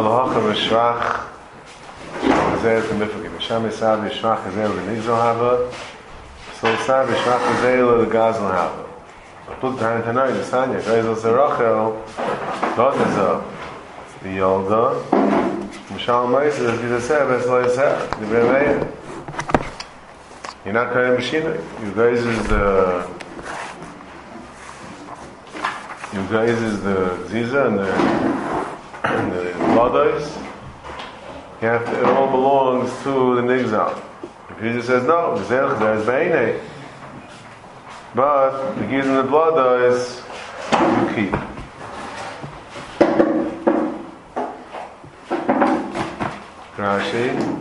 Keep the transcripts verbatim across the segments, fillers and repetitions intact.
Halacha v'shvach Hazel t'mifagim. Misham Yisad v'shvach Hazel v'nigzal hava. So Yisad v'shvach Hazel v'gazal hava. Put the hand tonight, the Sanya. Gazel Zerachel. God is up. The Yolda. Mishal Ma'is is the Seb as lo Yisad. The Bremeya. You're not kind of machine. You guys is the. You guys is the Ziza and the and the Lados. You have to, it all belongs to the Nigzal. If he just says no, the Zerch there's Beinei. But the Giz and the Lados you keep. Rashi.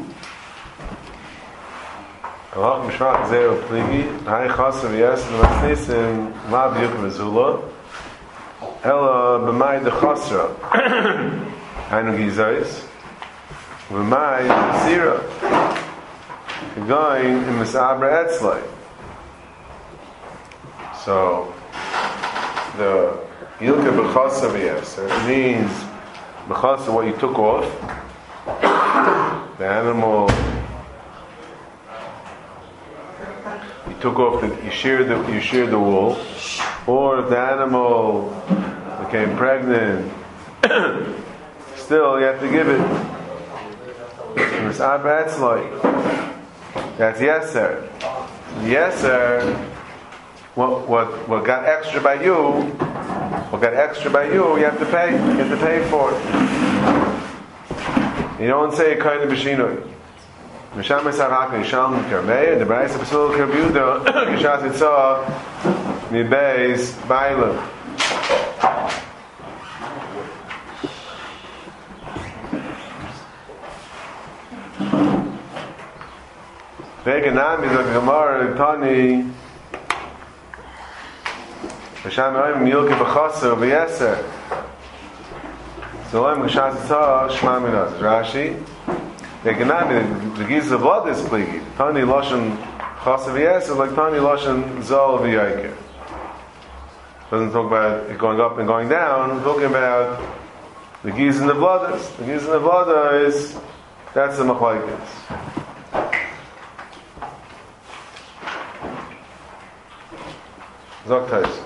Allah Mishmach Zero Pligi. Hai Chasav Yes and Masnisim Lav Yuk Mezula. Ella b'may de chasra, hainu gizayis, b'may de sira, going in misabra etzlay. So the yilka b'chasa v'yeser means b'chasa what you took off, the animal you took off the you sheared the you sheared the wool, or if the animal became pregnant, still you have to give it. That's yeser. Yeser, what what what got extra by you, what got extra by you, you have to pay. You have to pay for it. You don't say kind of b'shinoi. Misham esaraka yisham kermei. The Brayis Pesul kerbiuda yishat itzah mibeis bailam. Veganam is a Gemara Tani. Misham oim milki b'chasa v'yeser. So oim g'shas itzah shma minas. Rashi. Veganam the giz of blood is pligi. Tani loshen chasa v'yeser like Tani loshen zal v'yayker. Doesn't talk about it going up and going down. We're talking about the giz and the blooders. The giz and the blooders is that's the machlokes. Zoktais.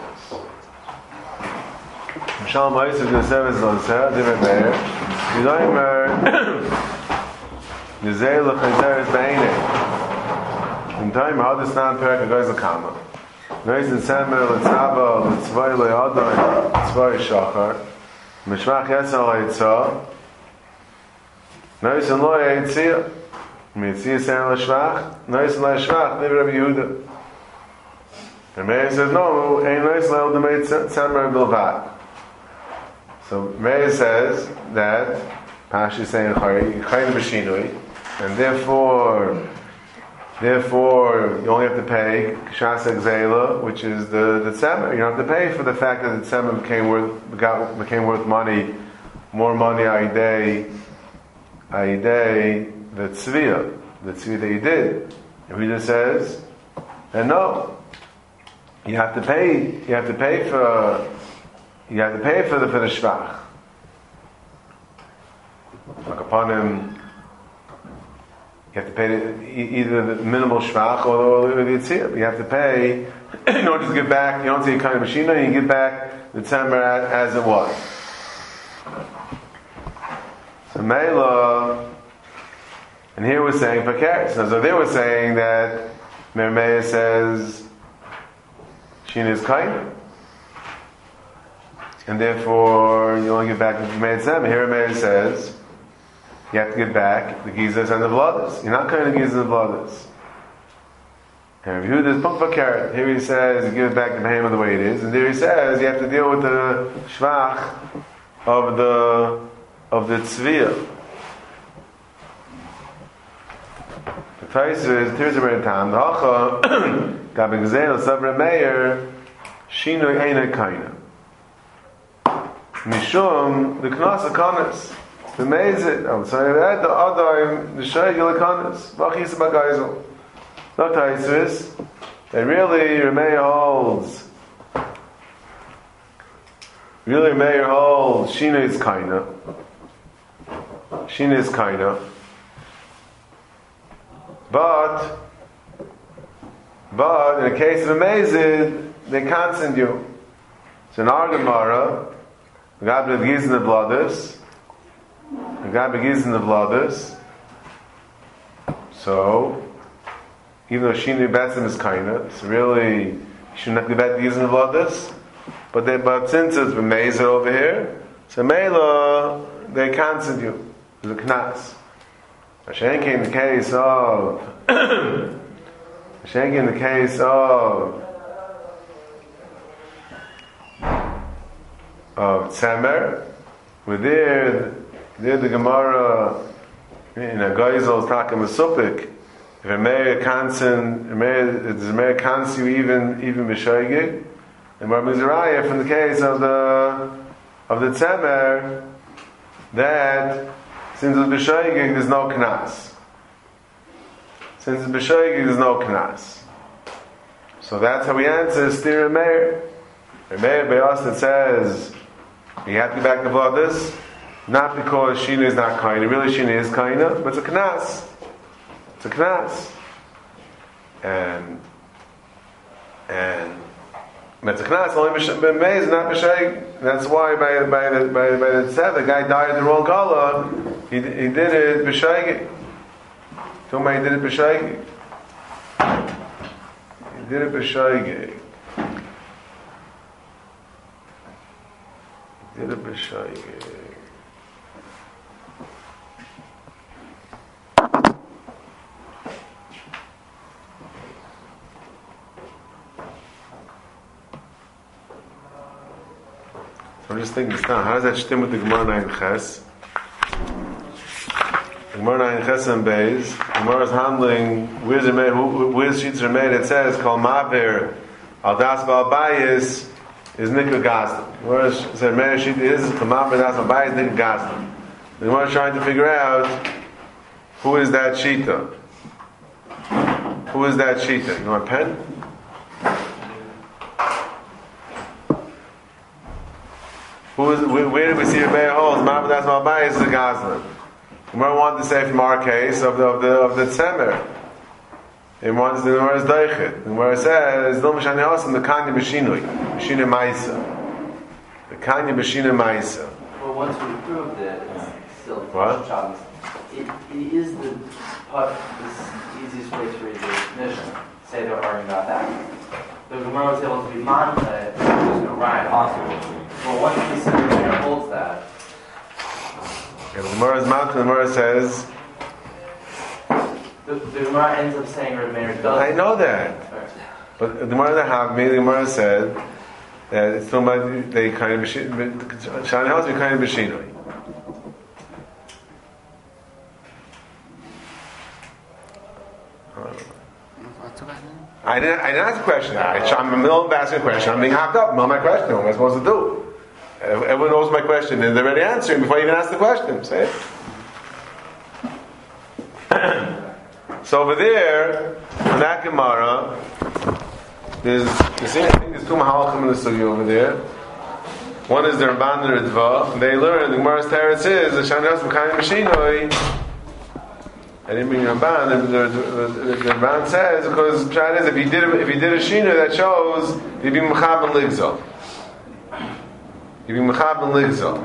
Mishal Ma'is is the service on Sarah different there. Yidoimer Yizei l'chayzer is b'einei. In time how this non perak goes a kama. Nois in Samuel l'tzaba l'tzvay l'yadai l'tzvay shachar Mishmach yetzel l'yitzah Nois in lo yitzia Mitzia sen l'shvach Nois in l'shvach Nevi Rabbi Yehuda. The Meir says no, ein nois l'el d'mei tzamar bilvad. So Meir says that Pashi is saying chayin b'shinui, and therefore Therefore, you only have to pay kshas exela, which is the the tzemah. You don't have to pay for the fact that the tzemah became worth got, became worth money, more money aidei aidei the tzviyah, the tzviyah that you did. If he just says, and no, you have to pay. You have to pay for you have to pay for the for the shvach. Like upon him. You have to pay the, either the minimal shvach or the yitzir. You have to pay. You don't just give back. You don't say kind of machine. You give back the tzemah as it was. So Mela, and here we're saying pakaris. So they were saying that Mermeya says Shina is kind, and therefore you only give back the tzemah. Here Mermeya says you have to give back the gizas and the blooders. You're not kind of gizas and the blooders. And review this punk for carrot. Here he says you give it back the behemoth the way it is, and there he says you have to deal with the shvach of the of the tzviyah. The Taisa is here's a very time. The hacha gabi gzeil sabra meir shinoi eina kaina mishum the knas akanas. The mezit, I'm sorry, that the other the shay yilakanas, vachis bagazel. Not Taisvis. That really Remeir holds. Really Remeir holds Shina is kaina. Shina is kaina. But, but in the case of a mezid, they can't send you. So in our Gemara, we got to begin the blooders. We got to begin the blooders. So, even though Shina Betzim is kaina, it's really, you shouldn't have to bet begin the blooders. But they, but since it's been mezid over here, so Mela, they can't send you. There's a knas. Hashenki in the case of Hashenki in the case of of Tzemer, with there, there the Gemara in a Geisel Taka Mesupik. If a Meir can't send, does a Meir can't you even even b'shoigig? And Bar Mizraya from the case of the of the Tzemer, that since it's b'shoigig, there's no knas. Since it's b'shoigig, there's no knas. So that's how we answer Stira Meir. Meir Be'os that says you have to get back the blooders, not because Shina is not kaina. Really, Shina is kaina, but it's a knas. It's a knas, and and. It's a knas only b'meiz, not b'shaig. That's why by by the by, by the tzad, the guy died in the wrong color. He he did it b'shaig. Somebody did it b'shaig. He did it b'shaig. He did it b'shaig. I'm just thinking, how does that stem with the Gemara Nayin Ches? The Gemara Nayin Ches and Beis. The Gemara is handling where's the where's sheets are made. It says Kol Maver Al Das Bal Bayis is Nikra Gazlan. Whereas it said Meir sheet is Kol Maver Das Bal Bayis Nikra Gazlan. The Gemara is trying to figure out who is that Shita. Who is that Shita? You want a pen? Who is, where, where did we see Rebbeinu holds? Ma'av das Malbayis is a Gazlan. Gemara wanted to say from our case of the of the of the Tzemer. It wants the Gemara is Deichit. The Gemara says Dom Shani Hasim the Kanya B'Shinui B'Shinui Ma'isa. The Kanya B'Shinui Ma'isa. Well, once we proved it, it's still what? Shabbos. It, it is the part, the easiest way to read the definition. Say they're arguing about that. The Gemara was able to be manta, it was no right. Awesome. Well, once we said the Gemara holds that. Yeah, the Gemara is manta. The Gemara says. The, the Gemara ends up saying Reb Meir does. I know that, right. But the Gemara that have me, the Gemara said that it's talking about they kind of Shani House be kind of B'Shinui. I didn't. I didn't ask a question. I, I'm in the middle of asking a question. I'm being hopped up. Know my question. What am I supposed to do? Everyone knows my question, and they're already answering before I even ask the question. Say it. So over there, in that Gemara, there's you see, I think there's two mahalachim in the sugi over there. One is the Ramban and the Ritva. They learn the Gemara's teretz is the Shani Hasim Kayim Mashinoi. I didn't bring Ramban. The, the, the, the, the Ramban says because Pshat is if he did if he did a shina that shows he'd be mechab and ligzol. He'd be mechab and ligzol.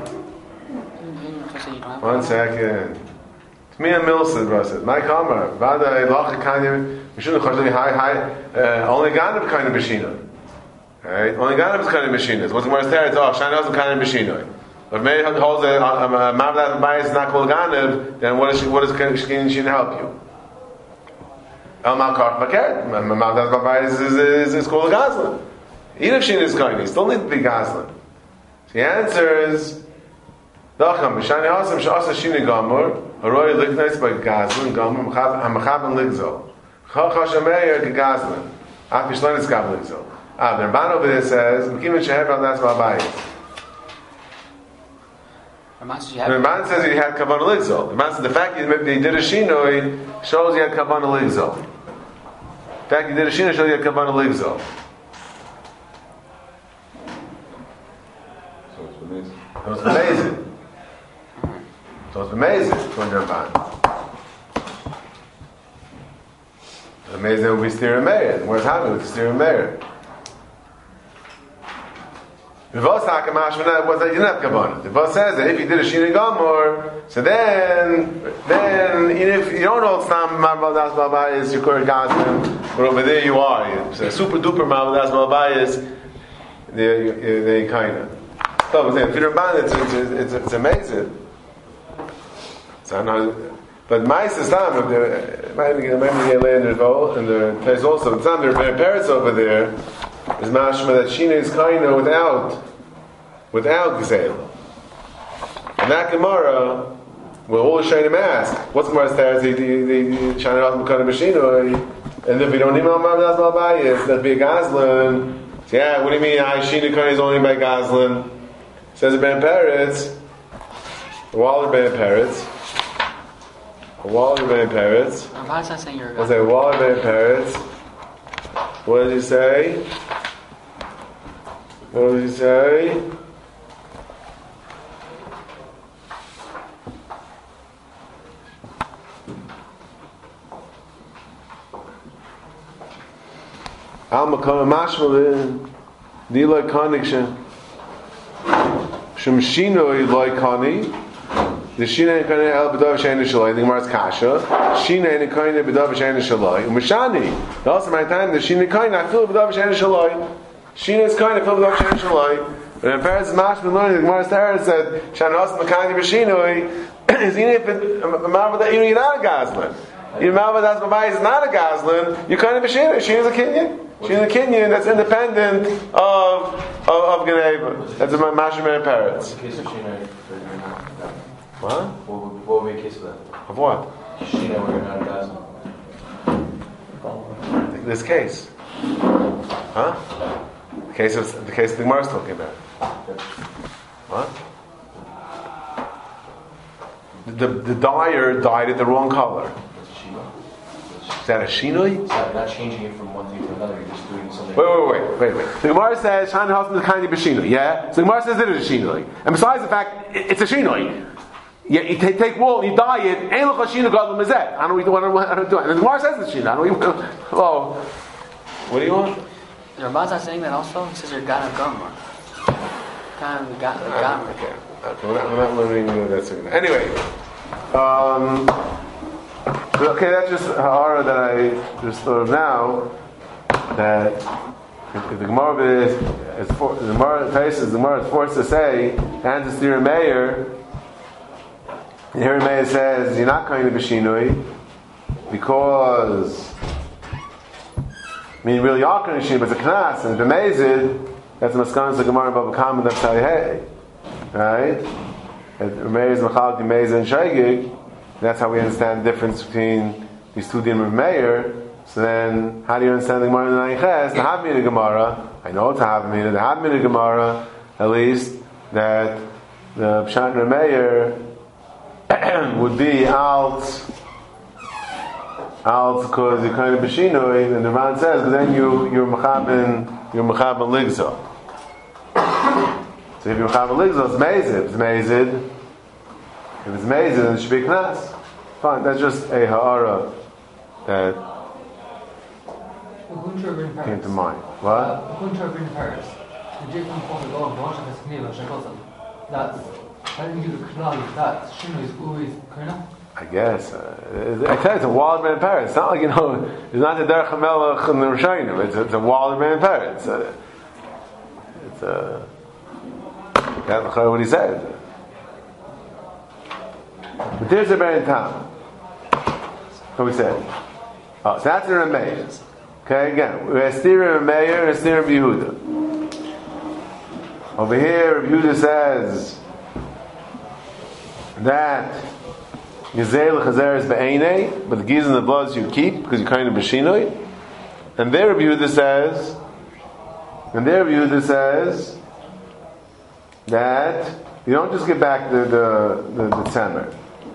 One second. It's me and Milson, bro. Said my kamar. Vada ilacha kanya. We shouldn't chashav high high. Only ganab kind of machina. Right? Only ganab is kind of machina. What's the Gemara's teretz? Oh, Shani Hasim kind of machina. If Meir holds a Ma'av Bayis is not called Ganib, then what is what is Shkin Shin help you? El Malkar Maket. Ma'av Bayis is is is called Gazlan. Even if Shin is going, he still needs to be Gazlan. So the answer is Dacham Shani Hasim Shasa Shin Gamur Haroy Liknais by Gazlan Gamur Hamachab and Ligzol Chachash Meir Gazlan Af Yishlan is Gab Ligzol. Ah, the Ramban over there says Mekim Shehev Al Das Bayis. The Ramban says he had kavanah ligzol. The Ramban says the fact that he did a shinoi shows he had kavanah ligzol. The fact he did a shinoi shows he had kavanah ligzol. So it's amazing. So it's amazing. So amazing for the Ramban. Amazing would be Stira Meir. Where's Hami with Stira Meir? The Vos Hakamash was that you not Kabbalah. The Vos says that if you did a Shini Gomor, so then, then even if you don't hold Stam Ma'avadas B'Abayis, you call it Gazman, but over there you are. So super duper Ma'avadas B'Abayis, they they kind of. So I'm saying, if you're Ramban, it's it's it's, it's amazing. So I know. But my system, maybe maybe get later involved, and the place also. It's not there. Paris over there is mashma that Shina is kind of without, without Gzeil. And that Gemara, well, all the Shainim ask, what's Gemara's there? The the Shina Rosh Mekana B'Shino, and if we don't even know Ma'avadas B'Abayis, that'd be a Gazlan. So yeah, what do you mean? I Shina kind is only by Gazlan. Says it Ben Peretz. Waller Ben Peretz. Waller Ben Peretz. Why is that saying you're a What's that? Waller Ben Peretz. What does he say? What does he say? Al Makam Mashmalin Dila Connection Shemshino Loikani. The Shina kind of El B'Dav Shein Shalai. The Gemara's Kasha. Shina and kind of B'Dav Shein Shalai. Umashani. The also my time the Shina kind I feel B'Dav Shein Shalai. Shina is kind of feel B'Dav Shein Shalai. But in Paris Mashman learning, the Gemara's Torah said Shan Os Makani B'Shinoi is even if it you're not a Gazlan. Your Ma'avadas B'Abayis is not a Gazlan. You're kind of a Shina. Shina is a Kenyan. She's a Kenyan that's independent of of, of Geneva. That's a Mashman Paris. What? What would, what would be a case of that? Of what? Shina, we're not a Gazlan. This case. Huh? The case of the case the Gemara is talking about. What? The the dyer dyed it the wrong color. Is that a shinoi? You're not changing it from one thing to another. You're just doing something. Wait, wait, wait, wait, wait. The Gemara says Shan Hasan is kind of a shinoi. Yeah. So the Gemara says it is a shinoi. And besides the fact it, it's a shinoi. Yeah, you take, take wool, you dye it. Ain't look a shina gadol mizet. I don't know what I'm doing. And the Gemara says it's shina. I don't know. Hello. What do you want? The Ramban's not saying that also. He says you're Gana Gomer. Kind of Gomer. Okay. We're not, we're not learning that second. Anyway. Um, okay, that's just ha'ara that I just thought of now. That if, if the Gemara is, is for, the Gemara faces the Gemara is forced to say, and to steer a mayor. And here Meir says you're not going to B'Shinui because I mean really are going to B'Shinui, but it's a Knas and B'Mezid that's the Maskanas of Gemara and Bava Kama and Hey, right? And Meir is Machal B'Mezid and Shaygig. That's how we understand the difference between these two dinim of Meir. So then, how do you understand the Gemara in the Nayches? The Havmina Gemara, I know it's a Havmina. The Havmina Gemara, at least that the Pshat and Meir would be out out because you're kind of b'shinoi, and the Ran says, but then you you're mechaben you're mechaben ligza. So if you're mechaben ligza, it's mezid. If it's mezid, if it's mezid, then it should be knas. Fine, that's just a ha'ara that came to mind. What? That's I didn't do the Knali, that Shino is always Karna? I guess. Uh, I tell you, it's a wild man parrot. It's not like, you know, it's not the Derech HaMelech and the Rishayim. It's, it's a wild man parrot. It's a, it's a, that's what he said. But there's a Baron Tam. What we said. Oh, so that's the Rameir. Okay, again, we have Stira Rameir and Stira Yehuda. Over here, Yehuda says that Yizei l'chazer is be'enei, but the giz and the bloods you keep because you're kind of b'shinoi. And their Yehuda says, and their Yehuda says that you don't just get back the the the, the tzemer.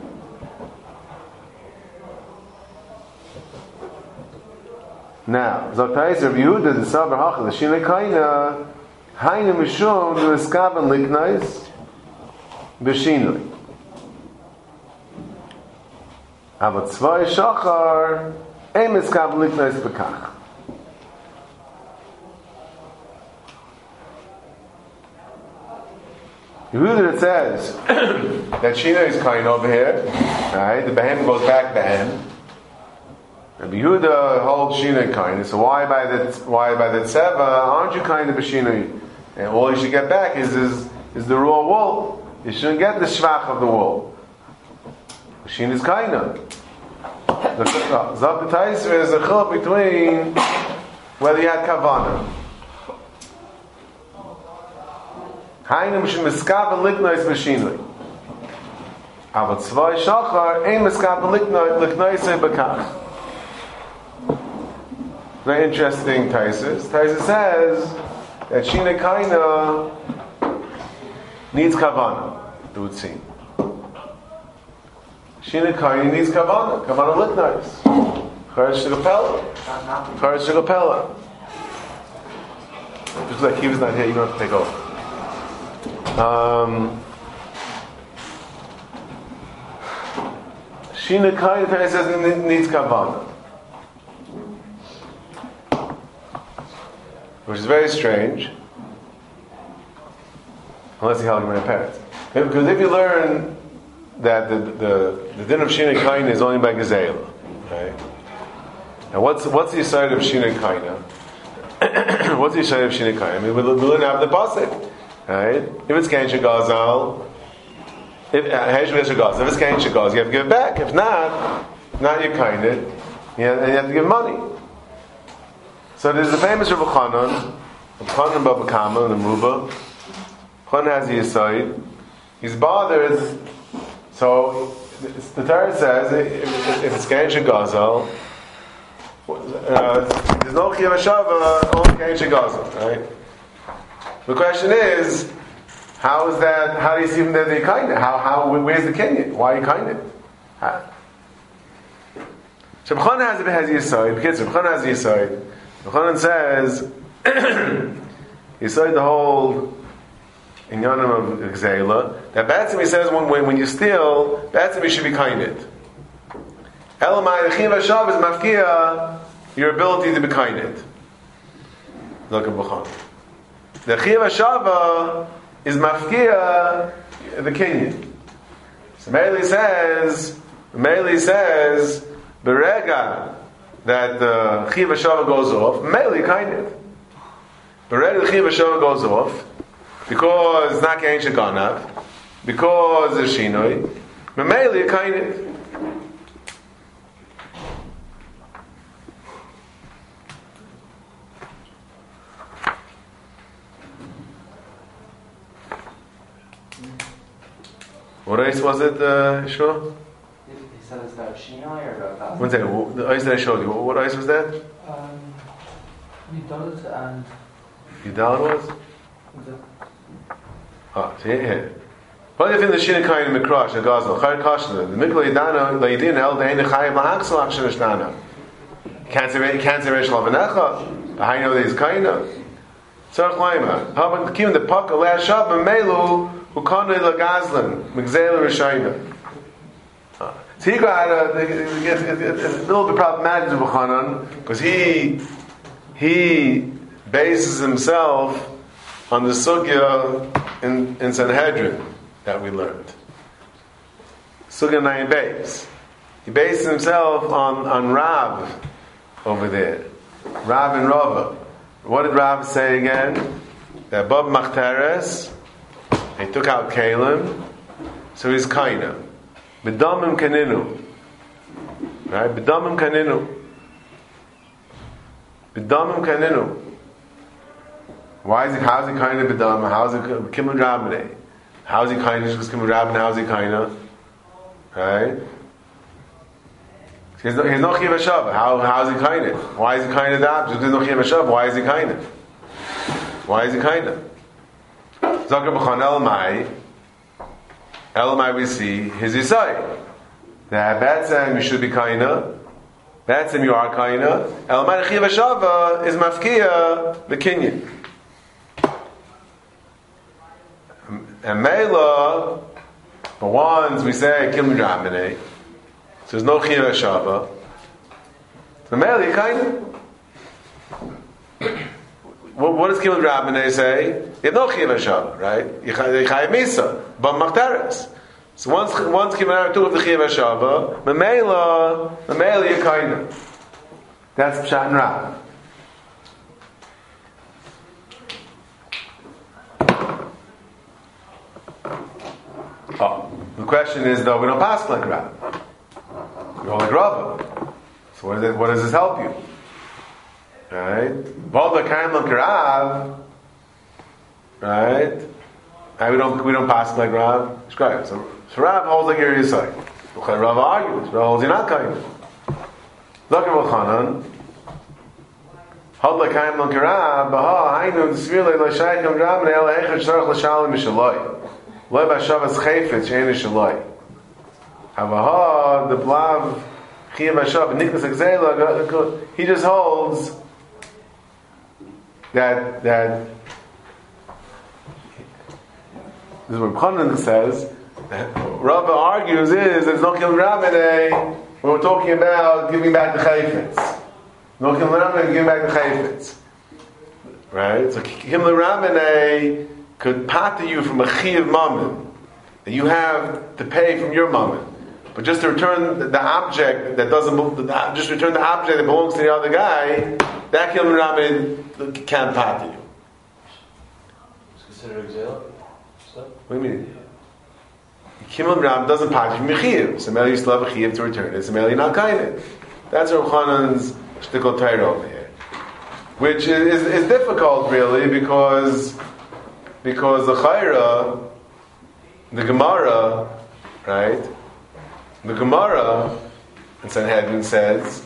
Now, Zotayis Rav Yehuda the Sabar Hachal the Shinei Kaina Haina Mishum the Eskaben Liknais B'Shinoi. Aber zwei Shachar, ein miskabel liknois bekach. Yehuda, it says that Shina is kind over here, right? The Behem goes back Behem. And Yehuda holds Shina kind. So why by the why by the Tzeva aren't you kind of B'Shina? And all you should get back is is, is the raw wool. You shouldn't get the shvach of the wool. Shina is kind of. Zok Taisva is a chiluk between whether you had kavana. Hainu mishum miskaben liknois b'shinui. Aber zwei shachar ein miskaben liknois bekach. Very interesting Taisus. Taisus says that Shina Kaina needs kavana. It would seem. Shina Kaina needs kavana. Kavana liknois. Charesh shigapela. Charesh shigapela. Just like he was not here, you don't have to take over. Um, Shina Kaina says it needs kavana, which is very strange, unless you held my parents. Because if you learn that the the, the din of Shina Kaina is only by Gezeilah, right? And what's what's the side of Shina Kaina? What's the side of Shina Kaina? I mean, we learn out the pasuk. Right? If it's Kain Shagazal, if uh, if it's Kain Shagaz, you have to give it back. If not, not you're kind it, you have, you have to give money. So there's the famous Rav Chanan, Rav Chanan Baba Kama, the Muba. Chanan has the Yisayid. He's bothered. So the Torah says if, if it's Kain Shagazal, uh, there's no Chiyav Shava, only Kain Shagazal, right? The question is, how is that? How do you see from there the kind? How how where's the Kenyan? Why are you kind of? So B'chanan has a has Yisod. Kids, B'chanan has Yisod. B'chanan says Yisod the whole in Yonim of Gzeila that Batzim he says when when you steal Batzim you should be kind it. Elamai the Chiv Hashav is mafkia your ability to be kind it. Look at B'chanan. The Chiv HaShava is mafkia the Kenyan. So Meili says, Meili says, Berega that the Chiv HaShava goes off, Meili kind it. Berega the Chiv HaShava goes off because it's not Kain Shekanav, because of Shinoi, but Meili kind it. What ice was it, uh, Shua? He said it's about Shinoi or about One second, the ice that I showed you, what ice was that? Um, Midot and Yudal was? the Ah, so yeah, yeah. What if in the Shinakayin Mikrash, the Gazal, Chayr Kashna, the Mikla Yidana, the Yidin, El, the Ein Chayim, Lahaksal, Akshanashtana. Can't say Resh Lavanecha, I know there's Kaina. Sarach Laima, how about Kim the Puck, Aleh Shab, and Melu, who Kana the Gazlan, Migzela Rishayna. So he got a, it's, it's, it's a little bit problematic to B'chanan, because he, he bases himself on the Sugya in, in Sanhedrin that we learned. Sugya Nayin Beis. He bases himself on, on Rav over there. Rav and Rava. What did Rav say again? That Bab Machteres, he took out Kalim, so he's Kaina. B'damim kaninu. Right? B'damim kaninu. B'damim kaninu. Why is he, how is he kind of b'damim? How is he kimun rabbanei? How is he kind of just kimun rabbanei? How is he kind of? Right? He's no, he's no chiv hashav. How, how is he kind of? Why is he kind of that? Because there's no chiv hashav. Why is he kind of? Why is he kind of? Zakar b'chan elamai. Elamai we see his Yisai. That Batzim you should be kaina. Batzim you are kaina. Elamai chiv hashava is mafkia the kinyan. And Mela, the ones we say Kim Ramane, So there's no Chiyuv Hashava. The Mele Yekayna. What, what does Kibbutz Rabbaneh say? You have no Chiyuv Hashava, right? You Chayav Misa, but Maktaris. So once once Kibbutz Rabbaneh took the Chiyuv Hashava, Memela, Memela Yekayna. That's Pshat and Rab. Oh, the question is though, we don't pass like Rab. We hold like Rava. So what, is it, what does this help you? Right? Volda Kain L'Karav. Right? And we don't we don't pass like Rav. So, so Rav holds like your Yisai. Rav argues. Rav holds you're not Kain. Look at Chanan. Hold like Kain L'Karav. Baha Hainu Tzvile L'Shayim Rav Ne'el Echad Sharach L'Shalim Mishaloi. Lo B'Shavas Chayfetz Shein Mishaloi. Havaha the Blav Chiyuv Hashav Niklas Exela. He just holds that that this is what Chanan says. Rava argues is there's no Kibbutz Rabbaneh when we're talking about giving back the chayfetz. No Kibbutz Rabbaneh giving back the chayfetz, right? So Kibbutz Rabbaneh could pater you from a chiyuv mammon that you have to pay from your mammon, but just to return the, the object that doesn't the, just return the object that belongs to the other guy. That Kibbutz Rabbaneh can't pater you. It's considered exile. What do you mean? Kibbutz Rabbaneh doesn't pater from your chiyuv. So Mele you still have a chiyuv to return it. So Mele you're not kained. That's Rav Chanan's shtickle Torah over here, which is, is, is difficult really because because the Chayra, the Gemara, right? The Gemara in Sanhedrin says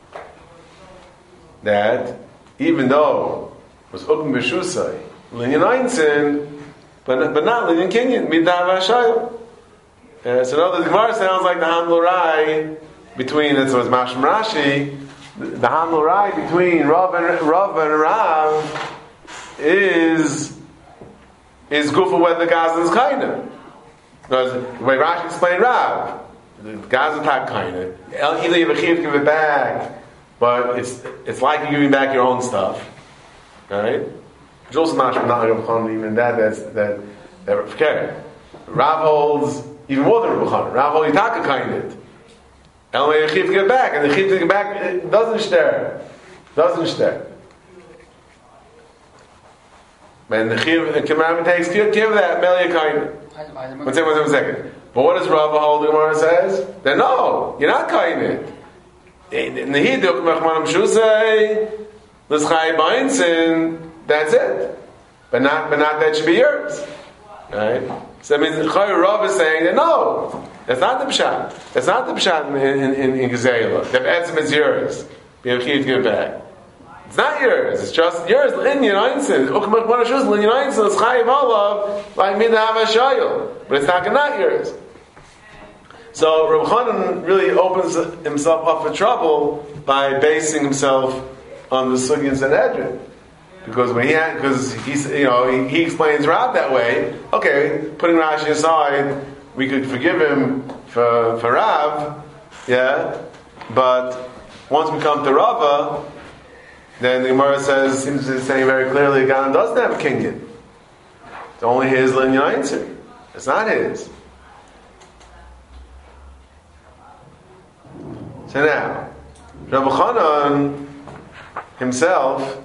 that even though it was Ukum B'Shusai, Linyan Einstein, but but not Linyan Kinyan, Midav Hashayim. Uh, so now the Gemara sounds like the Hamlurai between, and so it's Mashim Rashi, the, the Hamlurai between Rav and Rav and Rav is is good for whether the Gazan is kinda. Because the way Rashi explained Rav, the Gazan type kinda. Either you have a chiyuv to give it back, but it's it's like you're giving back your own stuff, right? Which also not not even that that's that that okay. Rav holds even more than Rav Chanan. Rav holds Yitaka kinda. Elmei Yechiv to get back, and the Yechiv to get back it doesn't share, doesn't share. And the Yechiv commandment takes care of that Mele Yekayna. One second, one second, one second. But what does Rava hold? The Gemara says that no, you're not kainit. Nehiduk mechmanam shusay l'schai b'einsin. That's it. But not, but not that should be yours, right? So that means Rava is saying that no. That's not the pshat. That's not the pshat in in in Gezeilah. The etzem is yours. Be able to give it back. It's not yours. It's just yours. Linyan einzin. Ukmach manashus linyan einzin. It's chayiv olav like midav hashayil. But it's not not yours. So Rav Chanan really opens himself up for trouble by basing himself on the Sugi and Sanhedrin. Because when he had, because he's you know he, he explains Rav that way. Okay, putting Rashi aside, we could forgive him for, for Rav, yeah, but once we come to Rava, then the Gemara says, seems to be saying very clearly, God doesn't have a kinyan. It's only his linyan answer. It's not his. So now, Rav Chanan himself,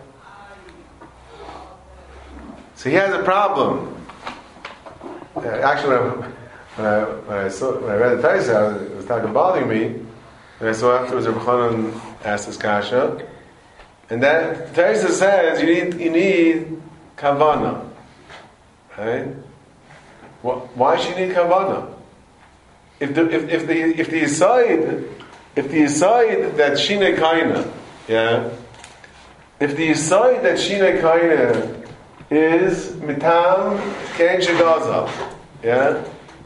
so he has a problem. Uh, actually, when I, When I, when I saw when I read the Taisa, it was talking bothering me. And I saw afterwards Rabbi Chanan asked this kasha, and that Taisa says you need you need kavana, right? Why should you need kavana? If the if, if the if the aside if the aside that shina kaina, yeah, if the aside that shina kaina is mitam kein shegaza, yeah.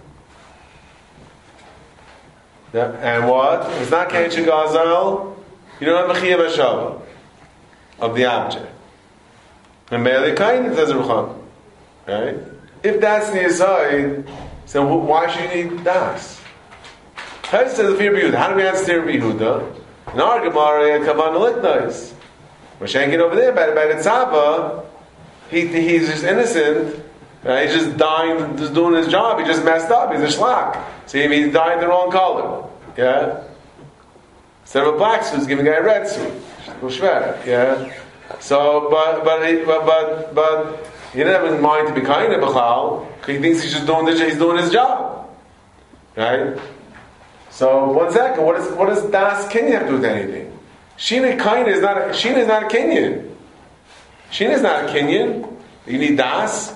Yeah. And what? It's not Kein Shegazal. You don't have a Chiyuv Hashava of the object. And Mele Kain says Rav Chanan. Right? If that's the aside, so why should you need das? Tais says the Rabbi Yehuda. How do we answer Rabbi Yehuda? In our Gemara, Kavanah Liknais. We're saying it over there by, by the Tzava. He, he's just innocent. Right? He's just dying, just doing his job. He just messed up. He's a shlak. See, he's dying the wrong color. Yeah? Instead of a black suit, he's giving a guy a red suit. Yeah? So, but, but, he, but, but, but, he didn't have in mind to be kind of Bechal, because he thinks he's just doing this, he's doing his job. Right? So, one second, what, is, what does Das Kinyan have to do with anything? Shina kind is not a, Shina is not a Kinyan. Shina is not a Kinyan. You need Das.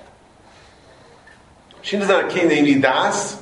Shina is not a Kinyan, you need Das.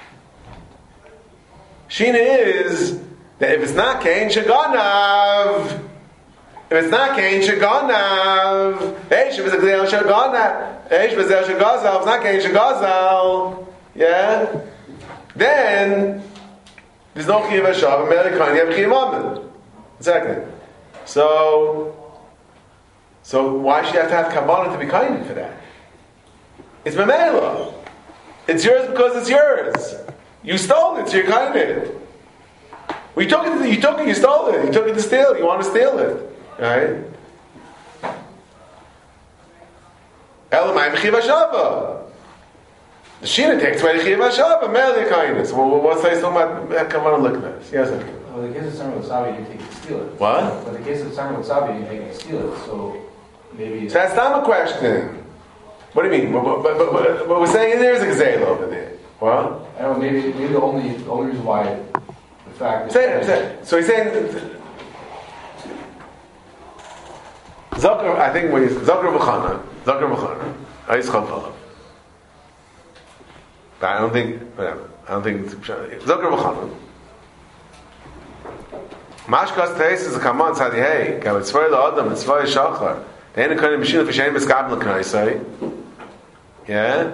Shina is that if it's not Kain Shaganav, if it's not Kain Shaganav, Eish, if it's a Gzeil Shaganav, Eish, if it's a Shagazal, if it's not Kain Shagazal, yeah, then there's no Chiyuv HaShav, and Mele Kain, you have Chiyuv Amen. Exactly. So, so why should you have to have Kabbalah to be kind for that? It's Memela. It's yours because it's yours. You stole it, so you're kind of it. Well, you took it, you took it, you stole it. You took it to steal it, you want to steal it. Right? Elamai B'chiv HaShava. The Shina takes away the Chiv HaShava, Mele kindness. Well, what's that talking about Kavanah Liknais? Yes, sir. Well, in the case of Samar Wasabi, you take it to steal it. What? But in the case of Samar Wasabi, you take it to steal it. So maybe. So that's not a question. What do you mean? But, but, but, but, but we're saying there is a gazelle over there. What? I don't know. Maybe maybe the only the only reason why the fact. Say it, say it. So he's saying Zakar. I think when he's Zakar V'chana, Zakar V'chana, Ayis Chalav. But I don't think. Whatever. I don't think Zakar V'chana. Mashkas Teis is a Kaman Tzadi Hey. Gav Tzvay LaAdam Tzvay Shachar. The end of Kohen B'Shin L'Fishein B'Skabel Can I say? Yeah.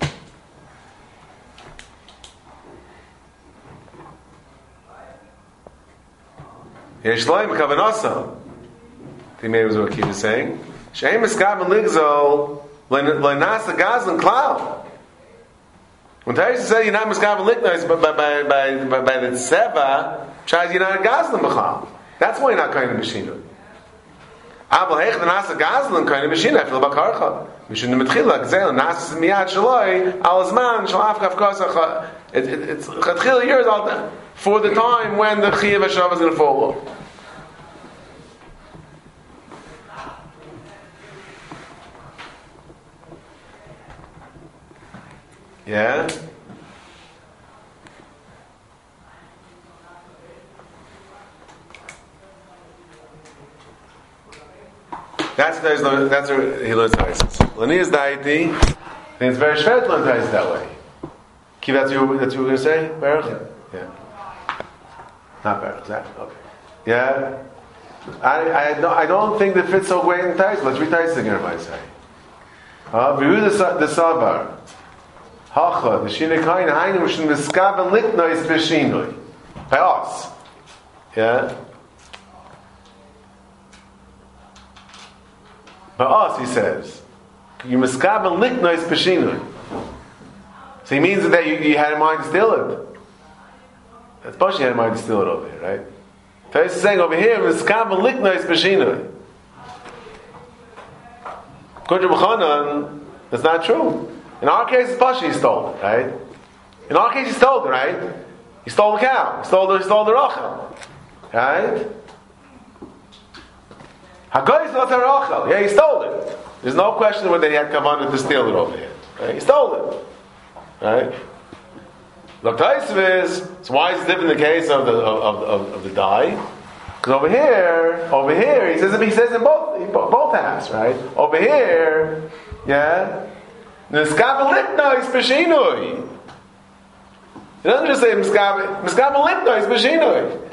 Yeshloim Kavanasa. The maybe was what Keith was saying. Shein B'Skabel Ligzol L'Nasa Gazlan Klal. When Taisa said you're not Miskabel Liknais, but by by by by, by the Seva, tries you're not a Gazlan B'chal. That's why you're not kind of B'Shinu. Abel Heich the Nasa Gazlan kind of B'Shinu. I feel B'Karcha. Mishun the Metchila Gzel Nasa Miyad Shaloi Alazman Shalaf Kafkasa. It's Chatchil years out there for the time when the Chiyuv HaShav is going to fall off. Yeah? That's that's where he learns Taisis. Lania's deity, I think it's very schwer to learn Taisis that way. Keep that's what that's what you were going to say, Baruch? Yeah. yeah. Not Baruch, is that? Okay. Yeah? I, I, don't, I don't think that fits so great in Taisis. Let's read Taisis again, if I say. Uh, V'yu the Sabar. Hacha, the Shina Kain, Hainu, Mishn Miskaben Liknois B'Shinoi. By us. Yeah? By us, he says. You Miskaben Liknois B'Shinoi. So he means that you, you had in mind to steal it. That's Pashi had in mind to steal it over here, right? So he's saying over here, Miskaben Liknois B'Shinoi. According to B'chanan, that's not true. In our case, it's Pashi, he stole it, right? In our case, he stole it, right? He stole the cow. He stole the, he stole the Rachel. Right? Hagoy is not a Rachel. Yeah, he stole it. There's no question whether he had kavanah to steal it over here. Right? He stole it. Right? Look, Taisv is, so why is it different in the case of the, of, of, of the dye? Because over here, over here, he says, he says in both, both halves, right? Over here, yeah? Miskaben Liknois B'Shinoi. It doesn't just say Miskaben Liknois B'Shinoi.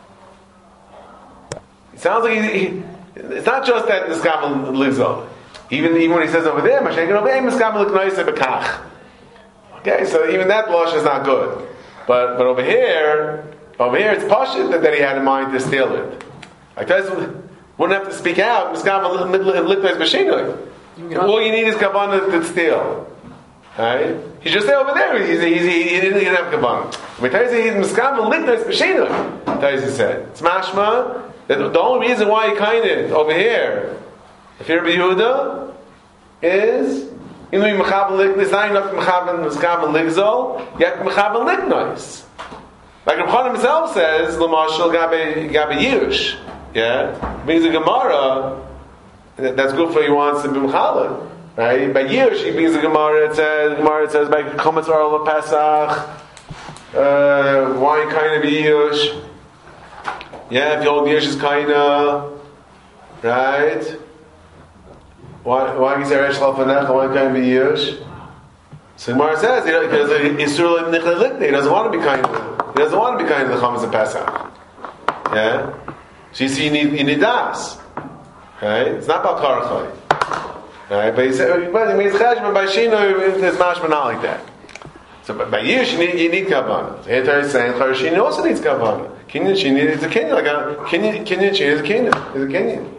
It sounds like he, he, it's not just that Miskaben lives on. Even even when he says over there, Mashiach over there, Miskaben Liknois B'Kach. Okay, so even that blush is not good. But but over here, over here it's Pashut that, that he had in mind to steal it. Like that wouldn't have to speak out. Miskaben Liknois B'Shinoi. All you need is kavanah to steal. Right? He's just there over there. He's, he's, he, he didn't even have kavanah. When Taisa he's miskam and liknos b'shinoi, Taisa said it's mashma that the only reason why he kind of over here, if you're Yehuda, is you know mechabel liknos. Not enough mechabel miskam and ligzol, yet mechabel liknos. Like Reb Chanan himself says, l'mashal gabe gabe yirush. Yeah, means a gemara. That's good for he wants to be mechalel. Right? By Yirush, he brings the Gemara. It says, Gemara it says, by Chometz Oral Pesach, uh, why kind of Yirush? Yeah, if the old Yirush is kind of, right? Why? Why is there Eshel Fanecha? Why kind of Yirush? So Gemara says, because Yisur Nichle Likne, he doesn't want to be kind of, he doesn't want to be kind of the Chometz of Pesach. Yeah. So you see, you need, you need das. Right? It's not about Karachai. Right, but he said, but it means cheshbon by shino is mashma not like that. So, but by Yirush you need you need kavanah. So here Torah is saying Chorashini also needs kavanah. Kinyan shini is a kinyan, like a kinyan kinyan shini is a kinyan, is a kinyan.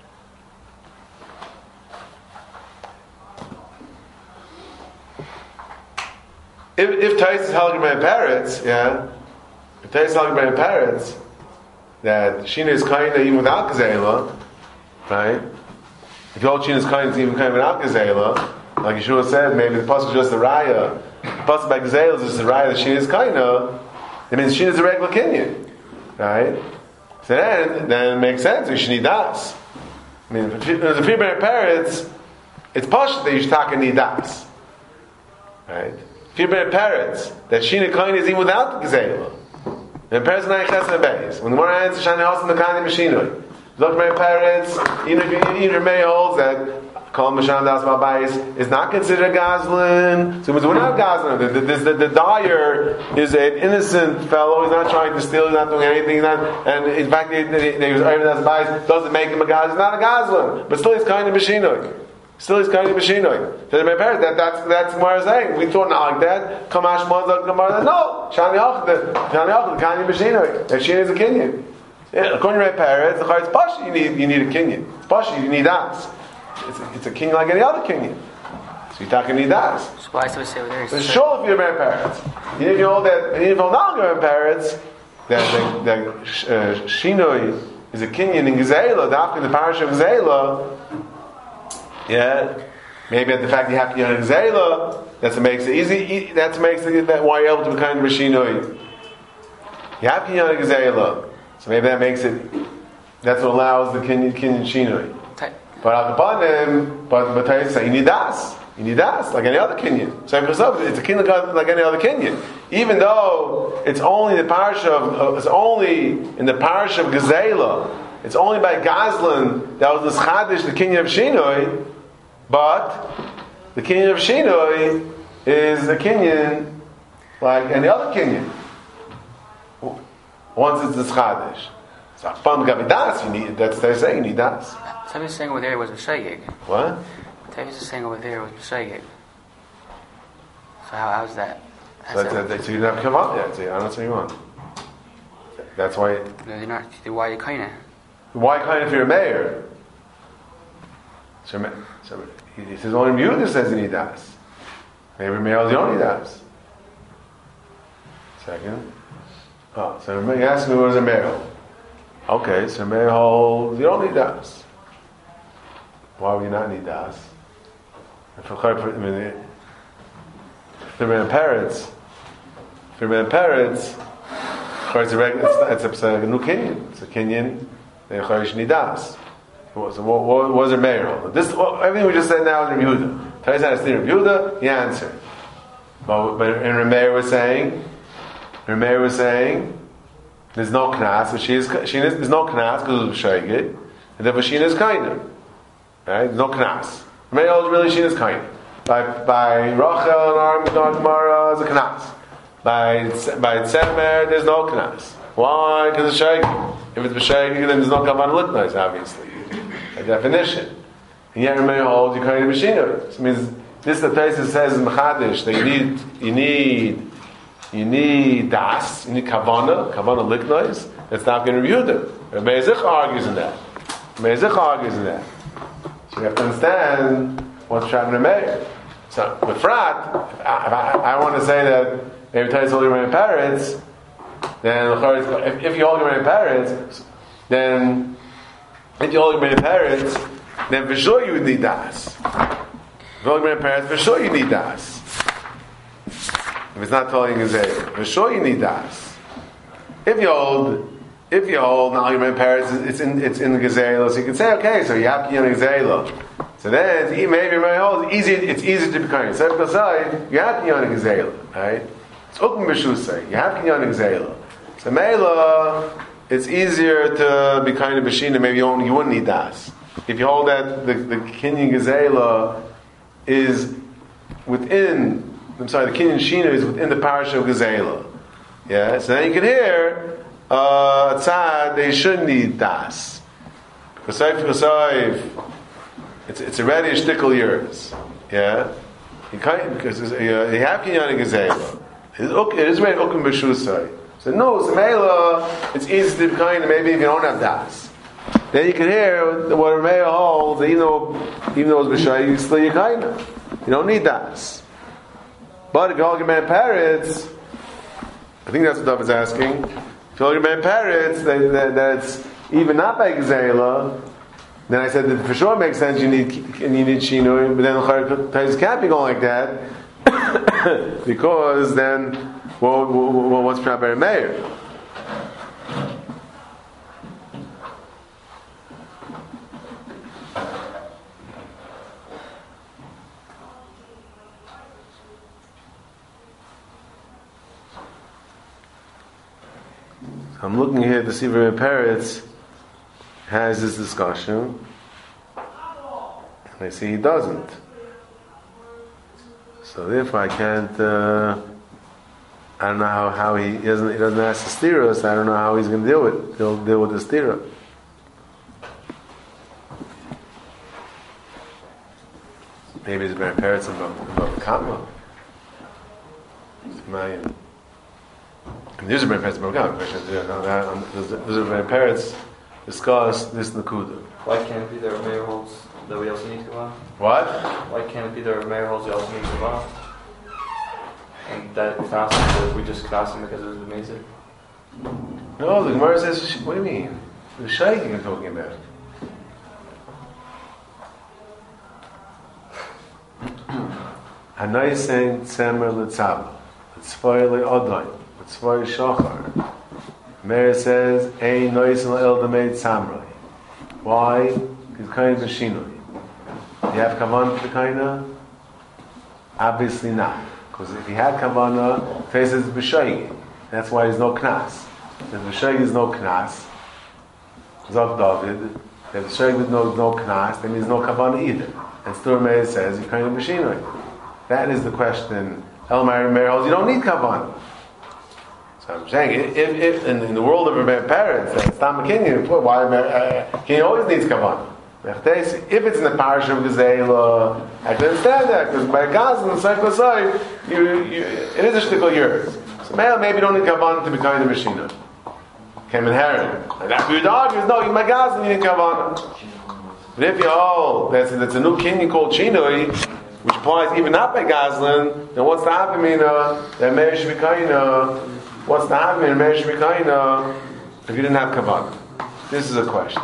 If if Tais is held by parrots, yeah, if Tais is held by parrots, that shina is kind even without gazela, right? If the old Shina is kind, it's even kind of an Al-Gazela. Like Yeshua said, maybe the pasuk is just the Raya. The pasuk by Gazela is just the Raya. The Shina is kind of. It means Shina is a regular Kenyan, right? So then, then it makes sense. You should need das. I mean, if there's a few better parrots, it's posh that you should talk and need das, right? Few better parrots that Shina kind is even without Gazela. And parrots are not chesed beis. When the more answers shine house in the kind of machinoi. Look, my parents, even if even May holds that Kol Mashan Das Babais is not considered Goslin. So we're not Goslin. The, the, the, the dyer is an innocent fellow. He's not trying to steal. He's not doing anything. He's not, and in fact, they, they, they, Das Babais doesn't make him a Goslin. He's not a Goslin, but still he's kind of Mashinoi. Still he's kind of Mashinoi. So my parents, that, that's that's what I'm saying. We thought not like that. Kamash Monzak Gemara. No, Shani Achad, Shani Achad, kind of Mashinoi. That Shani is a Kenyan. Yeah, according to my parents, the it's pashi. You need you need a kinyan. It's pashi. You need das. It's a, it's a king like any other kinyan. So you're talking need das. So why do we say there? It's sure if you're my parents. You need to know that. You need to know now your parents that that uh, shinoi is a kinyan in Gezela. After the parish of Gezela, yeah, maybe at the fact you have to be in Gezela. That's what makes it easy. That's what makes it that why you're able to be kind of a shinoi. You have to be in Gezela. So maybe that makes it. That's what allows the kinyan kinyan shinoi. But al kapanim, but but I say you need das. You need das like any other kinyan. So it's a kinyan like any other kinyan. Even though it's only the parish of it's only in the parish of Gezela. It's only by Gazlan that was the chadish the kinyan of shinoi. But the kinyan of shinoi is a kinyan like any other kinyan. Once it's the chadish, it's not fun to have das. You need that's they're saying you need das. Somebody's saying over there was Meshayig. What? Tavis is saying over there was Meshayig. So how how's that? How's So, that's, that's, so you don't have to come up yet. So I don't say you want. That's why. No, they're not. Why you kinda? Why kind if you're a mayor? So, so he says only you that says you need das. Maybe mayor you only das. Second. Oh, so you ask me what is a mayor? Okay, so mayor holds you don't need das. Why would you not need das? If you're in parrots, if you're in parrots, it's a regular, it's a, it's a new kinyan. It's a kinyan. They charish need das. So what, what was a mayor? This everything we just said now is Rabbi Yehuda. Tell us how to see Rabbi Yehuda. He answered. But, but and Rameir was saying, Rameir was saying, there's no knas, but she is, she is, there's no knas because of shaygit, and therefore she is kind of. Right? There's no knas. Rameir holds really she is kind of. By by Rachel and our Gemara is a knas. By by Tzemer there's no knas. Why? Because it's shaygit. If it's b'shaygit, then there's no kavan look nice, obviously. A definition. And yet Rameir holds you kind of b'shina. So it means this the Taisa says in Mechadish that you need you need you need das, you need kavana, kavana liknois. It's not going to review them. Rabbi Zich argues in that. Rabbi Zich argues in that. So you have to understand what's happening to Meir. So with Frat, if I, I, I want to say that maybe Tais holding around parrots, then if, if you hold around parrots, then if you hold around parrots, then for sure you would need das. If you hold around parrots, for sure you need das. If it's not telling Gezeilah, for sure you need das. If you hold, if you hold now around parrots, it's in it's in the Gezeilah, so you can say, okay, so you have to use Gezeilah. So then, maybe it's easy. It's easy to be kind. So if you you have to use Gezeilah, right? It's open b'shusay. You have to use Gezeilah. So Meila, it's easier to be kind of b'shina. Maybe you, only, you wouldn't need das. If you hold that the the kinyan Gezeilah is within. I'm sorry, the kinyan shina is within the parasha of Gezeilah. Yeah. So then you can hear uh, tzad. They should need das. Because It's it's already a shtickle yours, yeah. You can't because uh, you have kinyan Gezeilah. It is very okum b'shusay. So no, so Meila, it's easy to be kind. Maybe if you don't have das, then you can hear what a Meila holds. Even though even though it's b'shay, you still you kind. You don't need das. But if you hold man parrots, I think that's what Dov is asking. If you hold man parrots, that, that, that's even not by Gezeilah. Then I said that for sure it makes sense. You need you need shinui, but then the Tais can't be going like that because then, well, well what's Prat Ber Meir? I'm looking here to see if Rebbe Peretz has this discussion, and I see he doesn't. So therefore, I can't. Uh, I don't know how, how he, he doesn't. He doesn't ask the stira, so I don't know how he's going to deal with. He'll deal with the stira. Maybe it's very parrots above above the kama. It's Mayan. And there's a very parrots above the kama. There's a very parrots. Discuss this nakuda. Why can't it be there are mayor holes that we also need to come on? What? Why can't it be there are mayor holes we also need to come on? And that we found that we just crossed him because it was amazing. No, the Gemara says, what do you mean? The shaking you're talking about. Hanai saying tzemer l'tzava, l'tzvay le'odai, l'tzvay shachar. Meir says, "Ein noisen el demeid samrei." Why? Because kind of shinui. Do you have kavanah for the kinda? Obviously not. Because if he had kavanah, faces b'shaygi. That's why there's no knas. If b'shaygi is no knas, Zok David. If b'shaygi is no no knas, then there's no kavanah either. And still Meir says, "You kind of shinui." That is the question. El Meir holds you don't need kavanah. I'm saying, if, if in, in the world of Rebbe parents, it's not McKinney, why uh, he always needs kavanah. If it's in the parish of Gezeilah, I can understand that because by Gazan and Seikosai, you, you, it is a shtickle yours. So maybe you don't need kavanah to be kind of machina. Came in Herod. And after you argue, no, you my Gazan, you need kavanah. But if you hold, that's, that's a new kinyan called Chinoi, which applies even not by Gazlan, then what's the Havamina? That Meir should be kind of. What's the Havamina? Meir should be kind of if you didn't have kavanah. This is a question.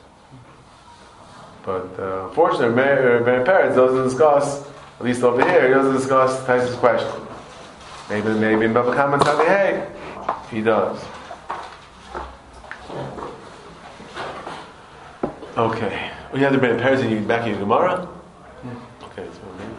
But uh, unfortunately, Meir Peretz doesn't discuss, at least over here, he doesn't discuss Taisa's question. Maybe, maybe in Baba Kama tell me, hey, he does. Okay. We have the Meir Peretz and you back in Gemara? Yeah. Okay, so maybe.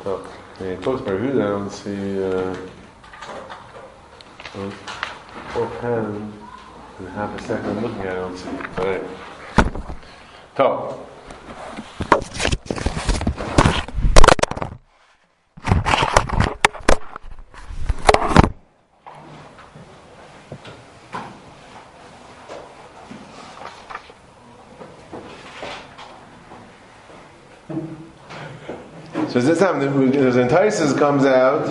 Well, when he talks about Yehuda, I don't see uh, offhand in half a second I'm looking at it, I don't see it. All right. Top. So this time, there's an Taisus comes out,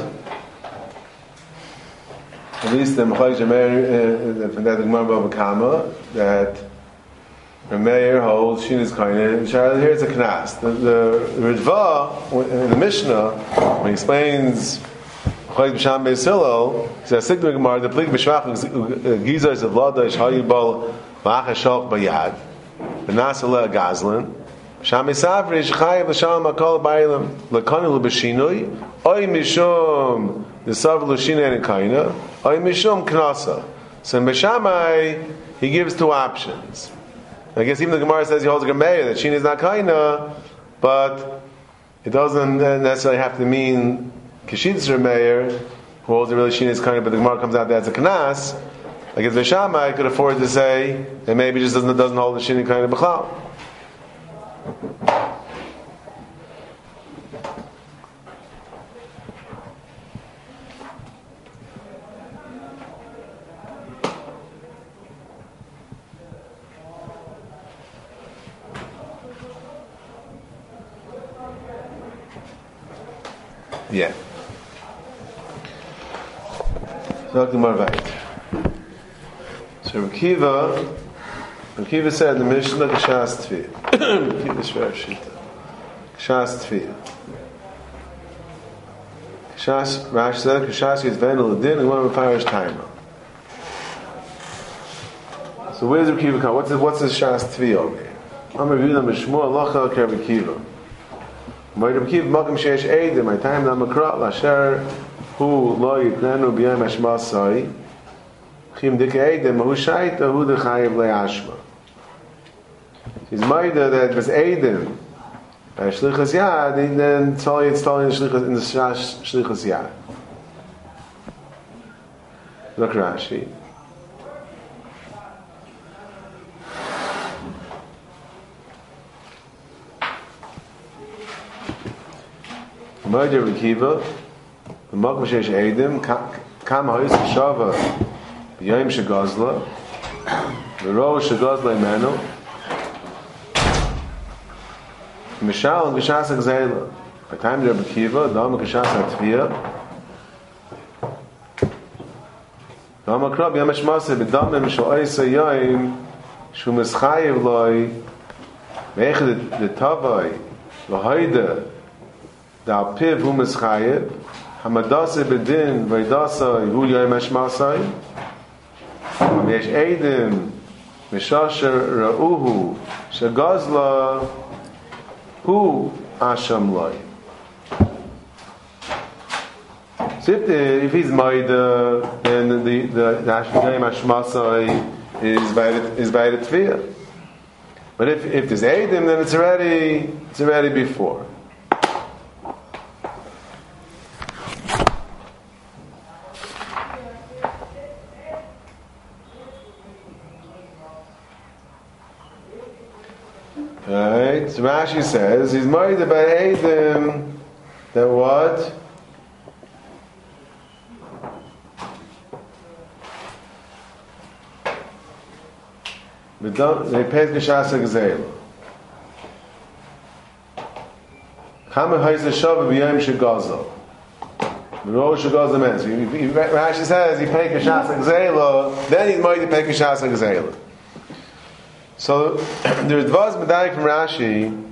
at least the Mechayish Meir, from that the Gemara Bava Kama, that the Meir holds Shin is Kaina. Here it's a Knas. The, the Ritva in the Mishnah, when he explains Mechayish B'Sham Beis Hillel, he says Sigma Gemara the Plik B'Shvach Gizos of Ladash Hayibal Ma'achashok Bayad B'Nasala Gazlan. Shami Safri Shchayev L'Shalom Hakol Ba'Elam L'Kanu L'B'Shinui Oy Mishum L'Sav L'Shinui and Kaina Oy Mishum Knasa. So in B'Shamai he gives two options. I guess even the Gemara says he holds a Gemara that Shin is not Kaina, but it doesn't necessarily have to mean Kishitz Remeir who holds a really Shin is Kaina, but the Gemara comes out that it's a Knas. I guess B'Shamai could afford to say that maybe it just doesn't doesn't hold the Shin is Kaina B'Chlal. Yeah. So Rekiva, Rekiva said the Mishnah Kshas Tfiyah. Rekiva Shver Shita. Kshas Tfiyah. Kshas Rash said Kshas is Venel Adin and one of the Parish Taima. So where's Rekiva come? What's the, what's the Kshas Tfiyah over here? I'm reviewing them B'Shmuel Locha Ker Rekiva. My Rekiva Makim Sheish Eidim. My time na Makra Lasher Hu Lo Yitnenu B'Yam Hashmasai. Chim Dik Eidim Hu Shaita Hu Dechayev LeAshma. He's Maida that was Eidim by Shlichas Yad, and then Tzali and Tzali in the Shlichas Yad. Look Rashi. Murder Rekiva, the Makom Sheish Eidim, Kam Ha'is Shava, B'Yom Shegazla, V'Ro Shegazla Imenu, Mishal and Geshas HaGzela. By the time Rabbi Akiva, Dama Geshas HaTfiyah, Dama Krab Yom Hashmaseh B'Damim Sho'aysa Yoim Shu Mischayev Loi Me'echad the Tavai L'Hoida Da Piv Hu Mischayev Hamadasa B'Din V'Idasa Hu Yoim Hashmaseh V'Yesh Eidim Mishasher Ra'uhu Shegazla Who Asham Loi. So if, the, if he's Maida, then the the the Asham Hashmasai is by the is by the Tfiyah. But if if there's Eidim, then it's already it's already before. Right, so Rashi says he's married by Eidim that what? They paid Geshas HaGzela. Kama Hayz HaShavah B'Yom Shegazel. V'Ro Shegazel means Rashi says he paid Geshas HaGzela, then he's married to pay Geshas HaGzela. So there's Dvaz Medaik from Rashi.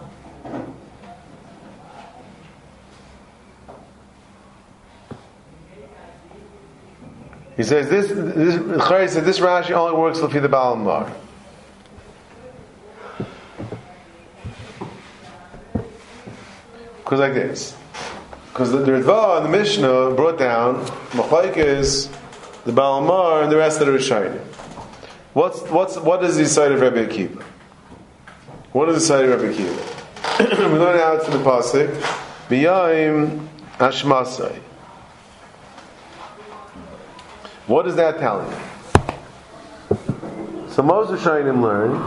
He says this. This Chari said this Rashi only works for the Baal Mar. Because like this, because the, the Ritva and the Mishnah brought down Machlokes, the Baal Mar, and the rest of the Rishonim. What's what's what is the side of Rabbi Akiva? What is the side of Rabbi Akiva? We learn out from the pasuk B'yayim Hashmasai. What is that telling you? So most of Shainim learn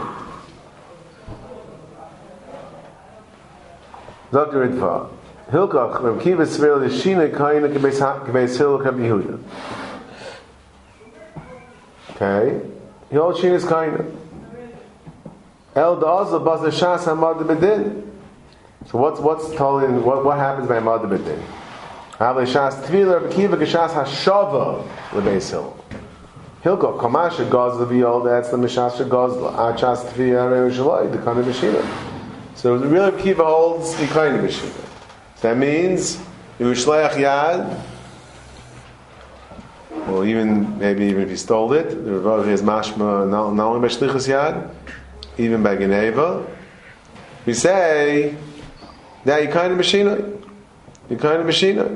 Doctor Ritva Hilkach Rav Kiva Svel Yeshina Kaina K'beis Hil Kav Yehuda. Okay, he holds Shina's Kaina. El Da'azah Bas Shas Hamad B'Din. So what's what's telling what what happens by Hamad B'Din? Havle Shas Tvila Rav Kiva K'Shas Hashava L'Beis Hil. Hilko Kamasha Gazla V'Yol. That's the Mishasha Gazla. Achas Tvila Rav Shalai the Kana B'Shina. So the real Rav Kiva holds the Kana B'Shina. That means you shleach yad. Well, even maybe even if he stole it, the Rav is mashma not only by shlichus yad, even by geneva. We say that you kind of machina, you kind of machina.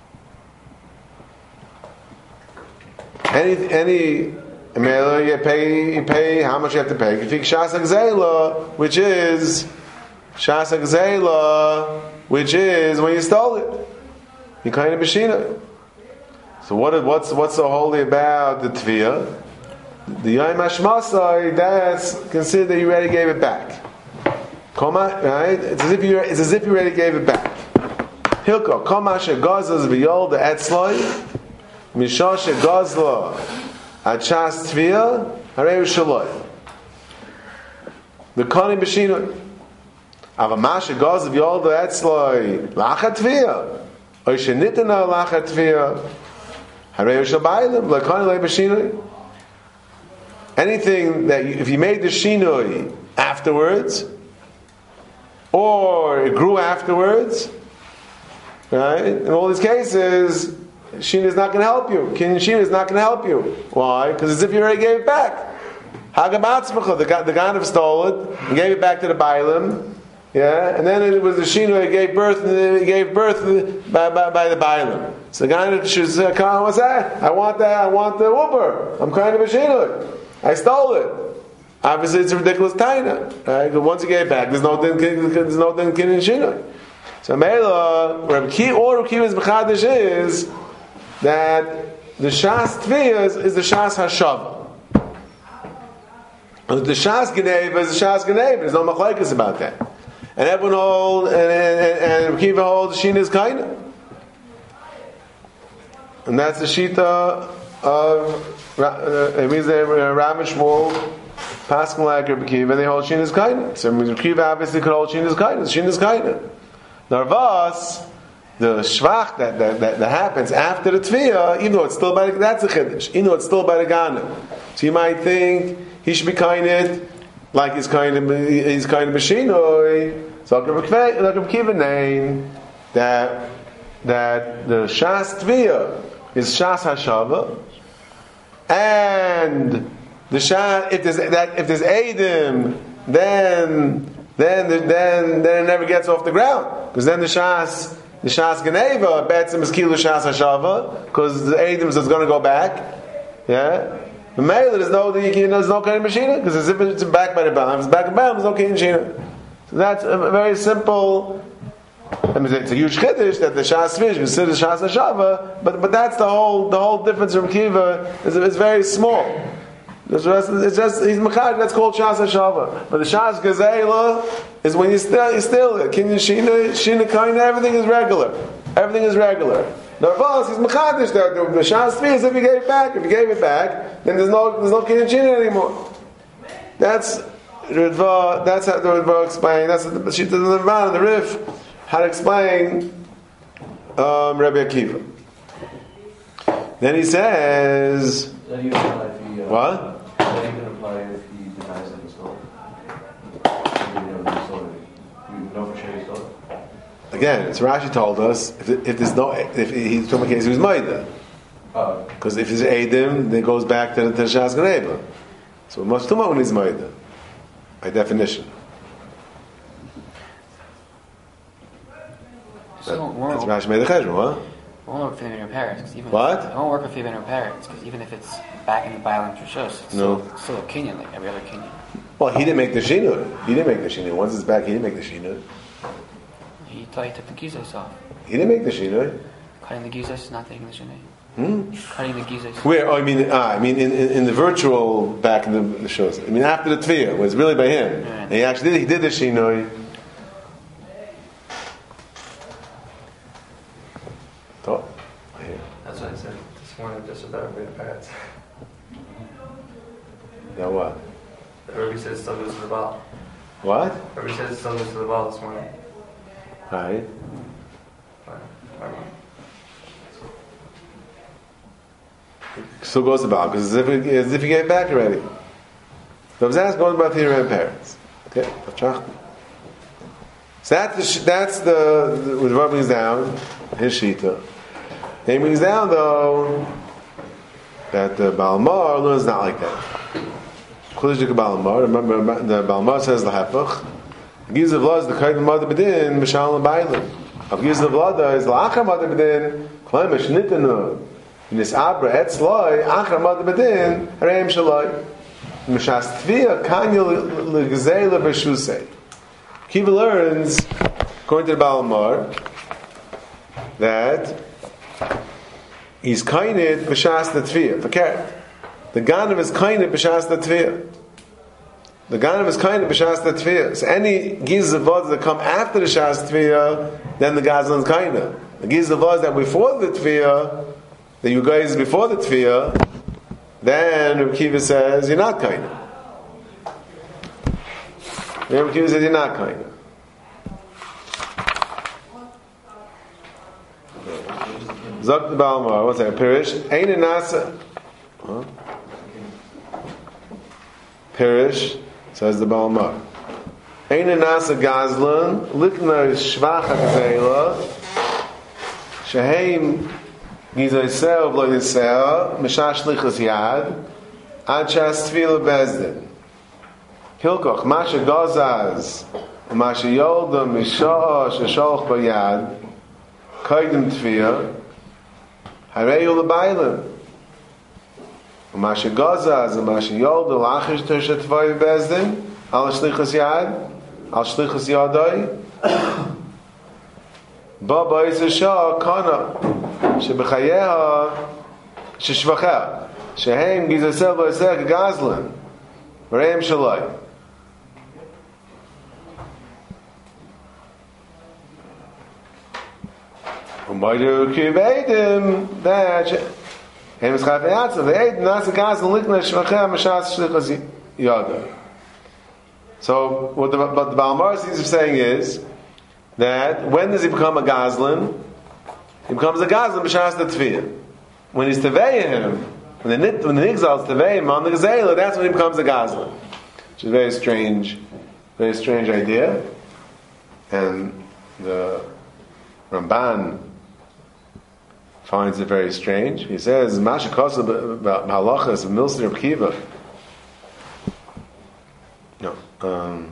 Any any mailer you pay you pay how much you have to pay. You think shas gzeila, which is shas gzeila, which is when you stole it. You kind of machina. So what what's what's so holy about the tviyah? The Yom Hashmasai, that's considered that you already gave it back. Koma, right? It's as if you it's as if you already gave it back. Hilko, Koma shegazas v'yol the etzloi, Misha shegazla achas tviyah, harei shaloi. The kani b'shinoi. Avama shegazas v'yol the etzloi, lachat tviyah, oy shenitana lachat tviyah, harei shalbayim, l'kani le b'shinoi. Anything that you, if you made the shinoi afterwards, or it grew afterwards, right? In all these cases, shinoi is not going to help you. Kin shinoi is not going to help you. Why? Because as if you already gave it back. Hagamatzmacha, the the Ganav stole it and gave it back to the Bailim, yeah, and then it was the shinoi that gave birth, it gave birth by by, by the Bailim. So the Ganav should say, "Come on, what's that? I want that. I want the Uber. I'm kind of a shinoi. I stole it. Obviously, it's a ridiculous taina. Right? But once you get it back, there's no din, there's no din kin in shinoi. So, Mela, Reb Ki or Reb Kiva's mechadish is that the shas tviyas is the shas hashava. The shas geneva is the shas geneva. There's no machlekes about that. And everyone holds, and, and, and Reb Kiva holds shina's kaina. And that's the shita of. It means that Rav and Shmuel passing like Reb Kiva, they hold Shina's Kaina. So Reb Kiva obviously could hold Shina's Kaina. Shina's Kaina. Narvas, the shvach that, that, that, that happens after the Tviyah, even though it's still by the, that's a chiddush, even though it's still by the Gana. So you might think he should be kained like he's kind of he's kind of Mashinoi. So like Reb Kiva name that that the Shas Tviyah is Shas Hashava. And the shah, if there's that, if there's Eidim, then then then then it never gets off the ground, because then the shas the shas geneva bets him is kilu shas hashava, because the Eidim is going to go back. Yeah, the male there's no there's no kind of machine, because it's if it's back by the balam, if it's back by the balam, there's no kind of machine. So that's a very simple. I mean, it's a huge chiddush that the shas fish considers shas hashava, but but that's the whole the whole difference from Kiva is it's very small. It's just, it's just he's mechad. That's called shas hashava. But the shas gazela is when you still you still can you shina shina kind everything is regular. Everything is regular. Narvas he's mechadish that the, the shas fish if you gave it back if you gave it back then there's no there's no kin shina anymore. That's Ritva. That's how the Ritva explain. That's the she the Ritva the Rif. How to explain um, Rabbi Akiva. Then he says, That even apply if he, uh, what? That even apply if he denies that he stole it. If he never stole it. We know for sure he stole it. Again, it's Rashi told us if, if there's no if he's talking about case he was Maida. Because if he's Eidim, then it goes back to the Shas Geneva. So much too much when he's Maida, by definition. So it won't That's work. Rashi made the cheshbon, huh? It won't work for the inner parents, because even What? If, it won't work for the inner parents, because even if it's back in the Bialim Trishos, it's No. still, it's still a Kenyan like every other Kenyan. Well, he didn't make the shinur. He didn't make the shinur. Once it's back, he didn't make the shinur. He thought he took the gizos off. He didn't make the shinoi. Cutting the gizos is not taking the shinoi. Hmm? Cutting the gizos. Where? Oh, I mean, ah, I mean, in, in, in the virtual back in the, the shows. I mean, after the tefillah, it was really by him. Yeah. And he actually did. He did the shinoi. Oh, here. That's what I said this morning, just about everybody parents. Now what? Everybody says still goes to the ball. What? Everybody says still goes to the ball this morning. Right. Fine. Never mind. Still goes to Baal because as if he, as if he gave back already. So I was asking going about the grandparents. Okay, so that's the sh- that's the, the when the Rav brings down his shita. He brings down though that the Balmar learns not like that. Chodesh Balmar. Remember the Balmar says the hafach. Giz of law is the kaid mother bedin mishal and bailim. Of giz of law is the achar mother bedin klaim shnitenu. In this abra etz loy achar mother bedin reim shaloi. Mishas tvia kanyo legzela b'shusei. Kiva learns, according to the Balmar, that he's kainit b'shas the tvia. Fakir. The Ganav is kainit b'shas the tvia. The Ganav is kainit b'shas the tvia. So any giz of vods that come after the shas tvia, then the Gazlan is kainit. The giz of vods that before the tvia, that you guys before the tvia, then Reb Kiva says you're not kainit. Reb Kiva says you're not kainit. Zok the Balmar, what's that? Pirish. Ein nasa. Huh? Pirish, says the Balmar. Ein nasa gazlan, likna shvach hakzela, sheheim gizoysev lo yisel, mishash lichas yad, ad shas tefila bezdin. Hilkoch, masha gozaz, masha yoldam, misha'a shesholch bayad, kaidim tefila, Hareyu l'baylim. U'mashe gozaz, u'mashe yolda, l'achish tersha tvoy bezdin, al shlichas yad, al shlichas yadai. Ba ba'is ha'shah kana, shebechayeha, sheshvacheh, shehem gizasel v'asek gazlan, v'reim shalai. Umaydu kivedim that him is chafeyatz the eight nas gas likna shvachem mashas shlichas yada. So what the what the Balmar is saying is that when does he become a gazlan? He becomes a gazlan b'shas the tefiyah. When he's teveyim, when the when the nigzal is teveyim on the gazela, that's when he becomes a gazlan. Which is a very strange, very strange idea, and the Ramban finds it very strange. He says, Masha Kosa about halachas of Milsner of Kiva. No. Um,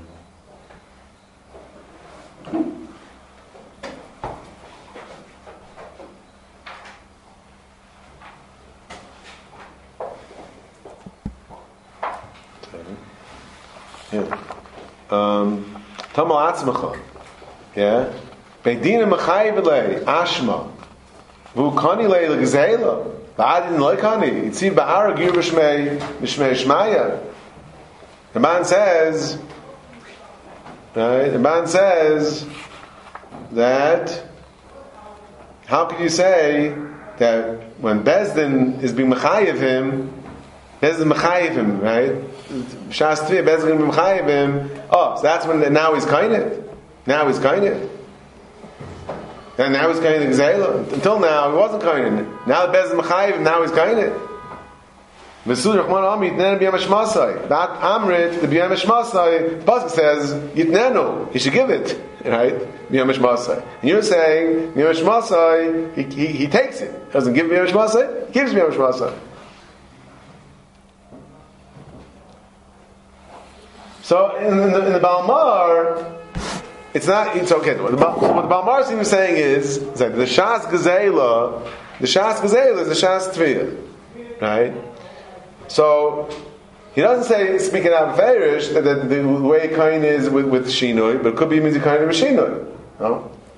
yeah. Um, Tamal Atzmacha. Yeah. Beidina Machayiv Lei Ashma. Vukani Lei Legzela. Ba'adin Leikani. Itzi Ba'ara Gir B'Shmei B'Shmei Shmaya. The man says, right? The man says that how could you say that when Bezdin is being Machayiv him, Bezdin Machayiv him, right? Shas Tviyah, Bezdin being Machayiv him. Oh, so that's when now he's kainit. Now he's kainit. And now he's kainit Gzela. Until now, he wasn't kainit. Now the Bezdin Machayiv, now he's kainit. V'sud Rachman Ami Yitnenu B'yam Hashmasai. That Amrit, the B'yam Hashmasai, the Pasuk says Yitnenu. He should give it, right? B'yam Hashmasai. And you're saying B'yam Hashmasai, he, he he takes it. He doesn't give B'yam Hashmasai. He gives B'yam Hashmasai. So in, in the, in the Balmar. It's not. It's okay. What the, what the Balmar is saying is, is that the Shas Gezela, the Shas Gezela is the Shas Tviyah, right? So he doesn't say speaking out of Feirish that the, the way kind is with, with Shinoi, but it could be means kind of Shinoi. No,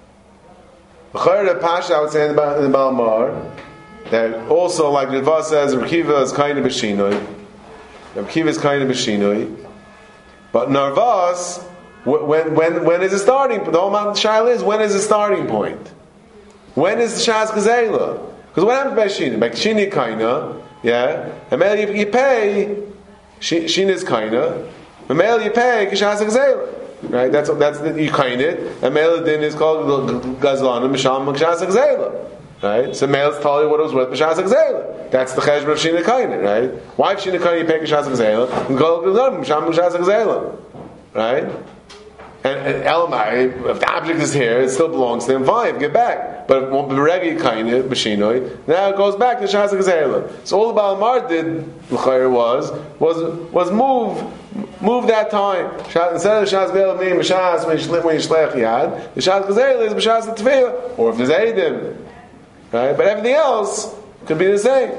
The Pasha, I would say in the, in the Balmar, that also, like Ritva says, Rekiva is kind of Beshinoi. Rekiva is kind of Beshinoi. But Narvas, when, when, when is the starting point? The whole Mount Shaila is, when is the starting point? When is the Shas Gazela? Because what happens by Shina? By Shina Kaina, yeah, and Mel you, you pay, Shina is Kaina, and Mel you pay, Shas Gazela. Right? That's that's the, you kind it. And Mel din is called Gazlan, Misham, Shas Gazela. Right? So Mel's told you what it was worth, Shas Gazela. That's the cheshbon of Shina Kaina, right? Why if Shina Kaina you pay Shas Gazela? And call Gazlan, Misham, Shas Gazela. Right? And, and Elamai, if the object is here, it still belongs to him, fine, give back. But if Beregi Kaina, Bashinoi, now it goes back to Shas Gazela. So all the Balmar did, L'chayr was, was, was move, move that time. Instead of the Shas Gazela being B'shas when you shlech yad, the Shas Gazela is B'shas the Tefillah, or if there's Eidim. Right? But everything else could be the same.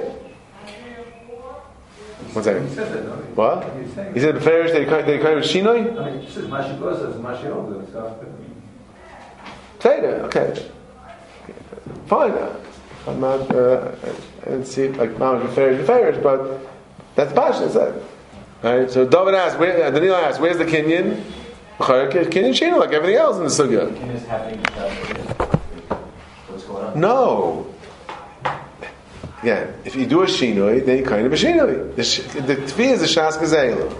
One second. He said that, no? What? He said the Farish, they kind of Shinoi? I mean, he says Mashi Gosa is Mashi Olga, so... Say that, okay. Fine. I'm not, uh, I didn't see it like Mount the Farish, the Farish, but that's Pasha, it said. Right? So David asked, where, uh, Daniel asked, where's the Kinyan? Kinyan Shino, like everything else in the Sugya. Kinyan is happening. What's going on? No. Again, if you do a shinoi, then you kind of a shinoi. The, sh- the tefillah is a shas gazela.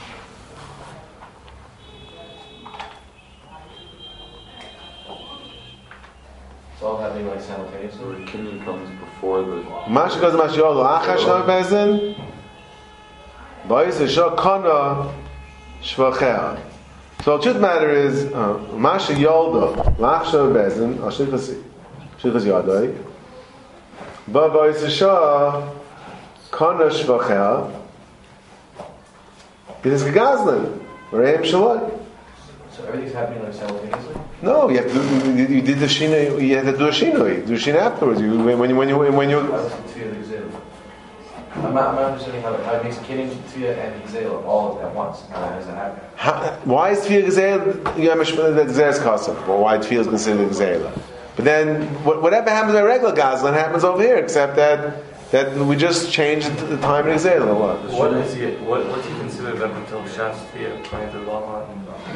It's all happening like simultaneously. The kinyan comes before the. Masha goes masha yolo achash no bezin. Boys a shok kana shvachel. So the truth matter is uh, masha yoldo lachshav bezin ashichasi ashichas yadai. But by Yisha, Kana Shvachel, it is Gazlan, Rehem Shalai. So everything's happening like simultaneously? No, you have to do, you, you did the Shina, you have to do a Shina, you do a Shina afterwards. You, when, when you, when you, when you. I was Tefillah the Gzela. I'm not, I'm not understanding how, how it makes Kinyan, Tefillah, and Gzela all at once. How does that happen? How, why is Tefillah Gzela? You have the Gzela's Kasam. Well, why Tefillah is considered Gzela? But then, whatever happens by regular Gazlan happens over here, except that that we just changed the time of Gzela. What? What is he? What what's he considered up until Shas Tefillah according to the law?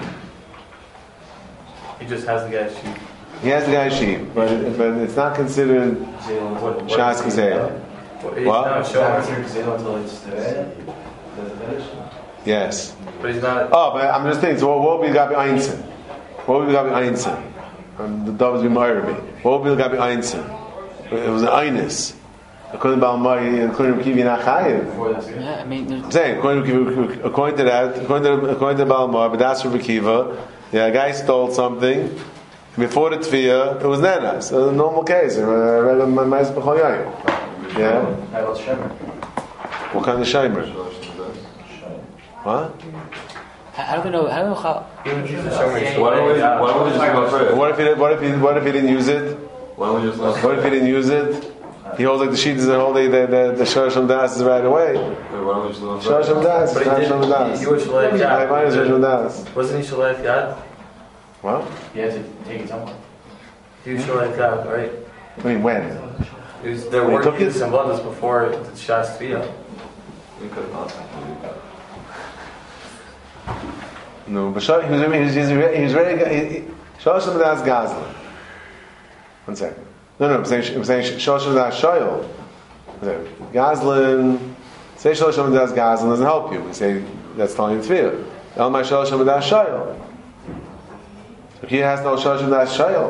He just has the guy's sheep. He has the guy's sheep, but it, but it's not considered Gzela, what, what Shas Gzela. He's What? not It's not showing. considered Gzela until it's the the finish. Yes. But he's not. Oh, but I'm just thinking. So what what would be Gabi Einstein? What would be Gabi Einstein? Um, the David's reminder me. What would be Gabi Einstein? It was an Einus. According to Balmari, according to Kivi Nachayev. Before that's good. Yeah, I mean, there's- I'm saying, according to, according to that, according to, according to Balmar, but that's for Bekiva, yeah, a guy stole something. Before the Tviya, it was Nenas. A normal case. A regular Mais B'chol Yayim. Yeah? How about Shemer? What kind of Shaimer? What? I I don't know. I don't know how. Even if he's a showman, Why don't we, why don't we just go for it? What if he did, what if he what if he didn't use it? Why don't we just let What if he didn't use it? He holds like the sheet is all day the the the Shosham Das is right away. Why don't we just let Shosham Das, But he Shosham did. Das. He, he was Shalef I Yad. mine is Shosham Das. Wasn't he Shalef Yad? What? You had to take it somewhere. He was Shalef Yad, right? I mean when? He was, there He were took it? some abundance before the Shas Tefillah. We could have possibly. No, but Shosh, he was he was he was, he was ready. Shosham Das Gazlan. One second. No, no, I'm saying I'm saying Shosham Das Shoyel. Gazlan. Say Shosham Das Gazlan doesn't help you. We say that's telling you Tefillah. El my Shosham Das Shoyel. So he has no Shosham Das Shoyel.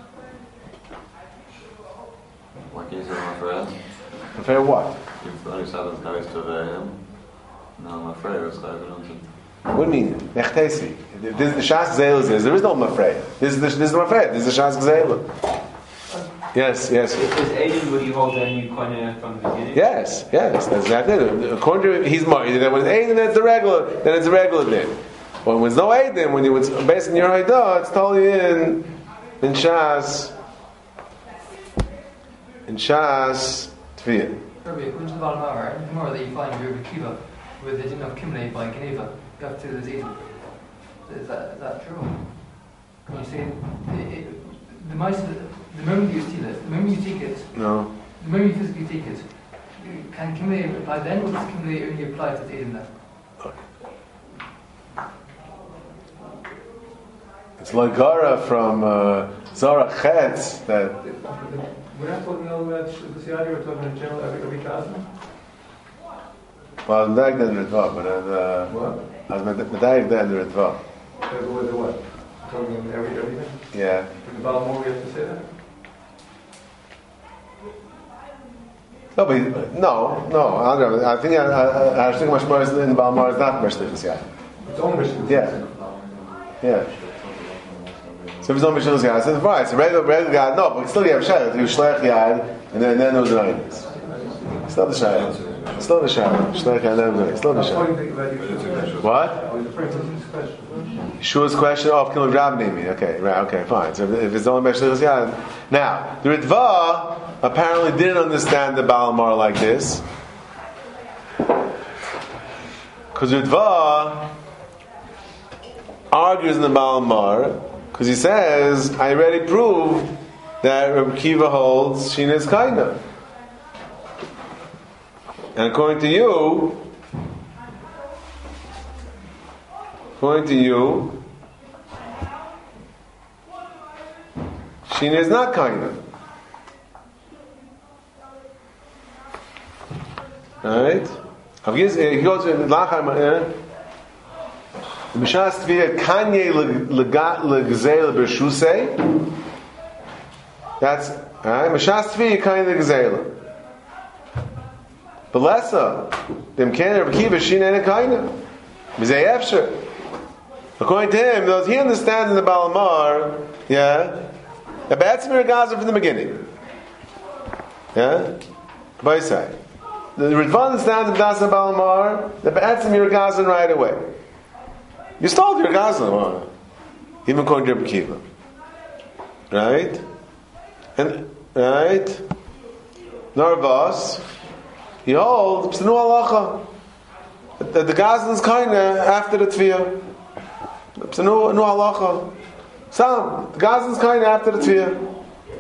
Why can't you say I'm afraid? Fair what? You've only said that guys to him. No, I'm afraid. It's like I don't. What do you mean? Nechtesi. This the Shas Gzela is. There is no Mafreya. This is the, this is the Mafreya. This is the Shas Gzela. Yes, yes. Is Aiden what you hold then you kind of from the beginning? Yes, yes. That's exactly it. According to he's married. Then when it's Aiden, then it's the regular. Then it's a regular din. When there's no Aiden, when you it's based on your Haidah, it's totally in in Shas in Shas Tviyah. Rabbi, according to the Balmar, the more that you find Rabbi Kiva, where they didn't have Kimnei by Geneva, you have to do the Zayden. Is that, is that true? When you say, it, it, the mice, The moment you steal it, the moment you take it, No. the moment you physically take it, can Kimle apply then, or does Kimle only apply to Tatum then? It's like Gara from uh, Zara Chetz that. We're not talking about the C I D, we're talking in general every, every classroom? Well, I was medayek then the Ritva, but uh, What? I was medayek then the Ritva. The, the, the what? Talking in every, everything? Yeah. In the Balamor we have to say that? No, but no, no. I don't know. I think I, I, I think much more in the Balmar is not Meshlich Yad. It's only Mishlich. Yeah. Yeah. So if it's only Meshlich Yad, it's right. It's a regular, regular Yad. No, but still you have Shayat. You Shlech Yad, and then then those Rainis. It's not the Shayat. It's not the Shayat. Shlech Yad, then it's not the Shayat. What? Shua's question of Kilov Rabnimi. Okay, right. Okay, fine. So if, if it's only Meshlich Yad, now the Ritva apparently didn't understand the Balamar like this, because Ritva argues in the Balamar because he says, I already proved that Rabbi Kiva holds Shina is Kaina. And according to you, according to you, Shina is not Kaina. Alright? He goes to Lachar Mishas Tviyah Kanye Legzeil B'Shusei. That's alright. Mishas Tviyah Kanye Legzeil. Belesa Dem Kenya Rabbi Kiva Shina Kaina. Mizay Efsher. According to him, because he understands in the Balamar, yeah, the Batzimir Gaza from the beginning. Yeah, by side. The Ritva understands the Das Balamar, the Ba'atzim you're Gazan right away. You stole your Gazan, even according to Rabbi Kiva. Right? And, right? Narvas, he holds, P'sanu Halacha, that the Gazan is kind of after the Tviyah. P'sanu Halacha. Sam, the Gazan is kind of after the Tviyah.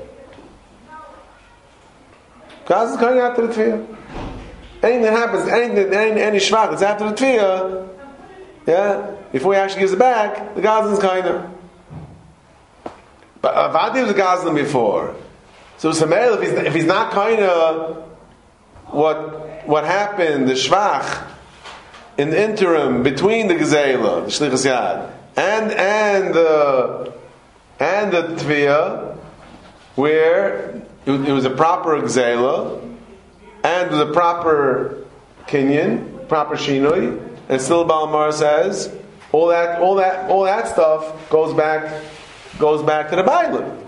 Gazan is kind of after the Tviyah. Anything that happens, anything, any, any shvach that's after the tefillah, yeah, before he actually gives it back, the Gazan's kind of. But Avadi was a Gazan before. So Samuel, if he's, if he's not kind of what what happened, the shvach, in the interim between the Gezela, the Shlichus Yad, and and the and the tefillah, where it, it was a proper Gezela, and with a proper kinyan, proper shinoi, and still Balamar says all that, all that, all that stuff goes back, goes back to the Bailim.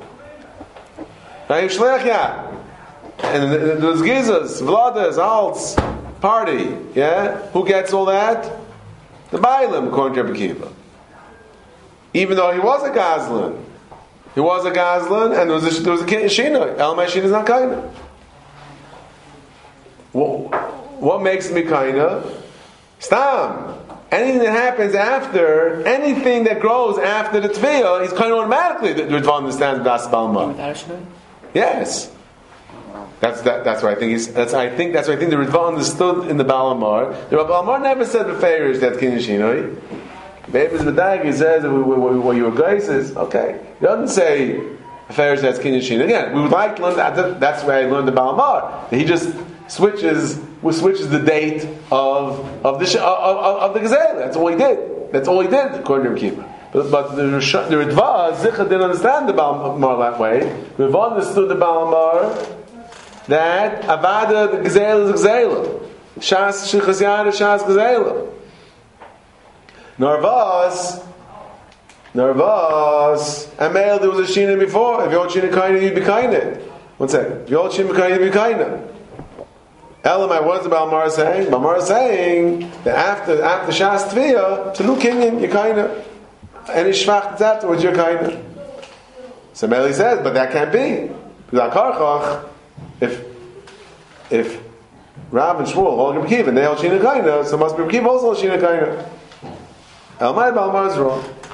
And those gizas, vladas, alts, party, yeah. Who gets all that? The Bailim, according to Rabbi Kiva. Even though he was a Gazlan, he was a Gazlan, and there was a, there was a shinoi. Elmai shinoi is not kind of. What, what makes me kinda? Stam. Anything that happens after, anything that grows after the Tviyah, he's kind of automatically the Ritva understands Das Balma. Yes. That's that, that's what I think he's. That's I think that's what I think the Ritva understood in the Balamar. The Balamar never said the favors that Kinishinoi. Baby's Medag, he says what your guy says. Okay, he doesn't say the favors that's Kinishin. Again, we would like to learn that. That's where I learned the Balamar. He just switches switches the date of of the of, of, of the Gezela. That's all he did. That's all he did according to Rabbi Kiva. But, but the, the Ritva Zicha didn't understand the Balamar that way. Ritva understood the Balamar that Avada the Gezela is Gezela. Shas Shechas Yad Shas Gezela. Narvas Narvas Amel there was a Shina before. If you hold Shina Kaina, you'd be Kaina. One second. If you hold Shina Kaina, you'd be Kaina. Elamai, what is the Balmar saying? Balmar is saying that after after Shas Tviyah, to Lu Kinyan, you're Kaina. Any Shvach that's afterwards, you're Kaina. So Meli says, but that can't be. Because Akarchach, if if Rav and Shmuel hold Rabbi Kiva and they hold Shina Kaina, so must be Rabbi Kiva also hold Shina Kaina. Elamai, Balmar is wrong.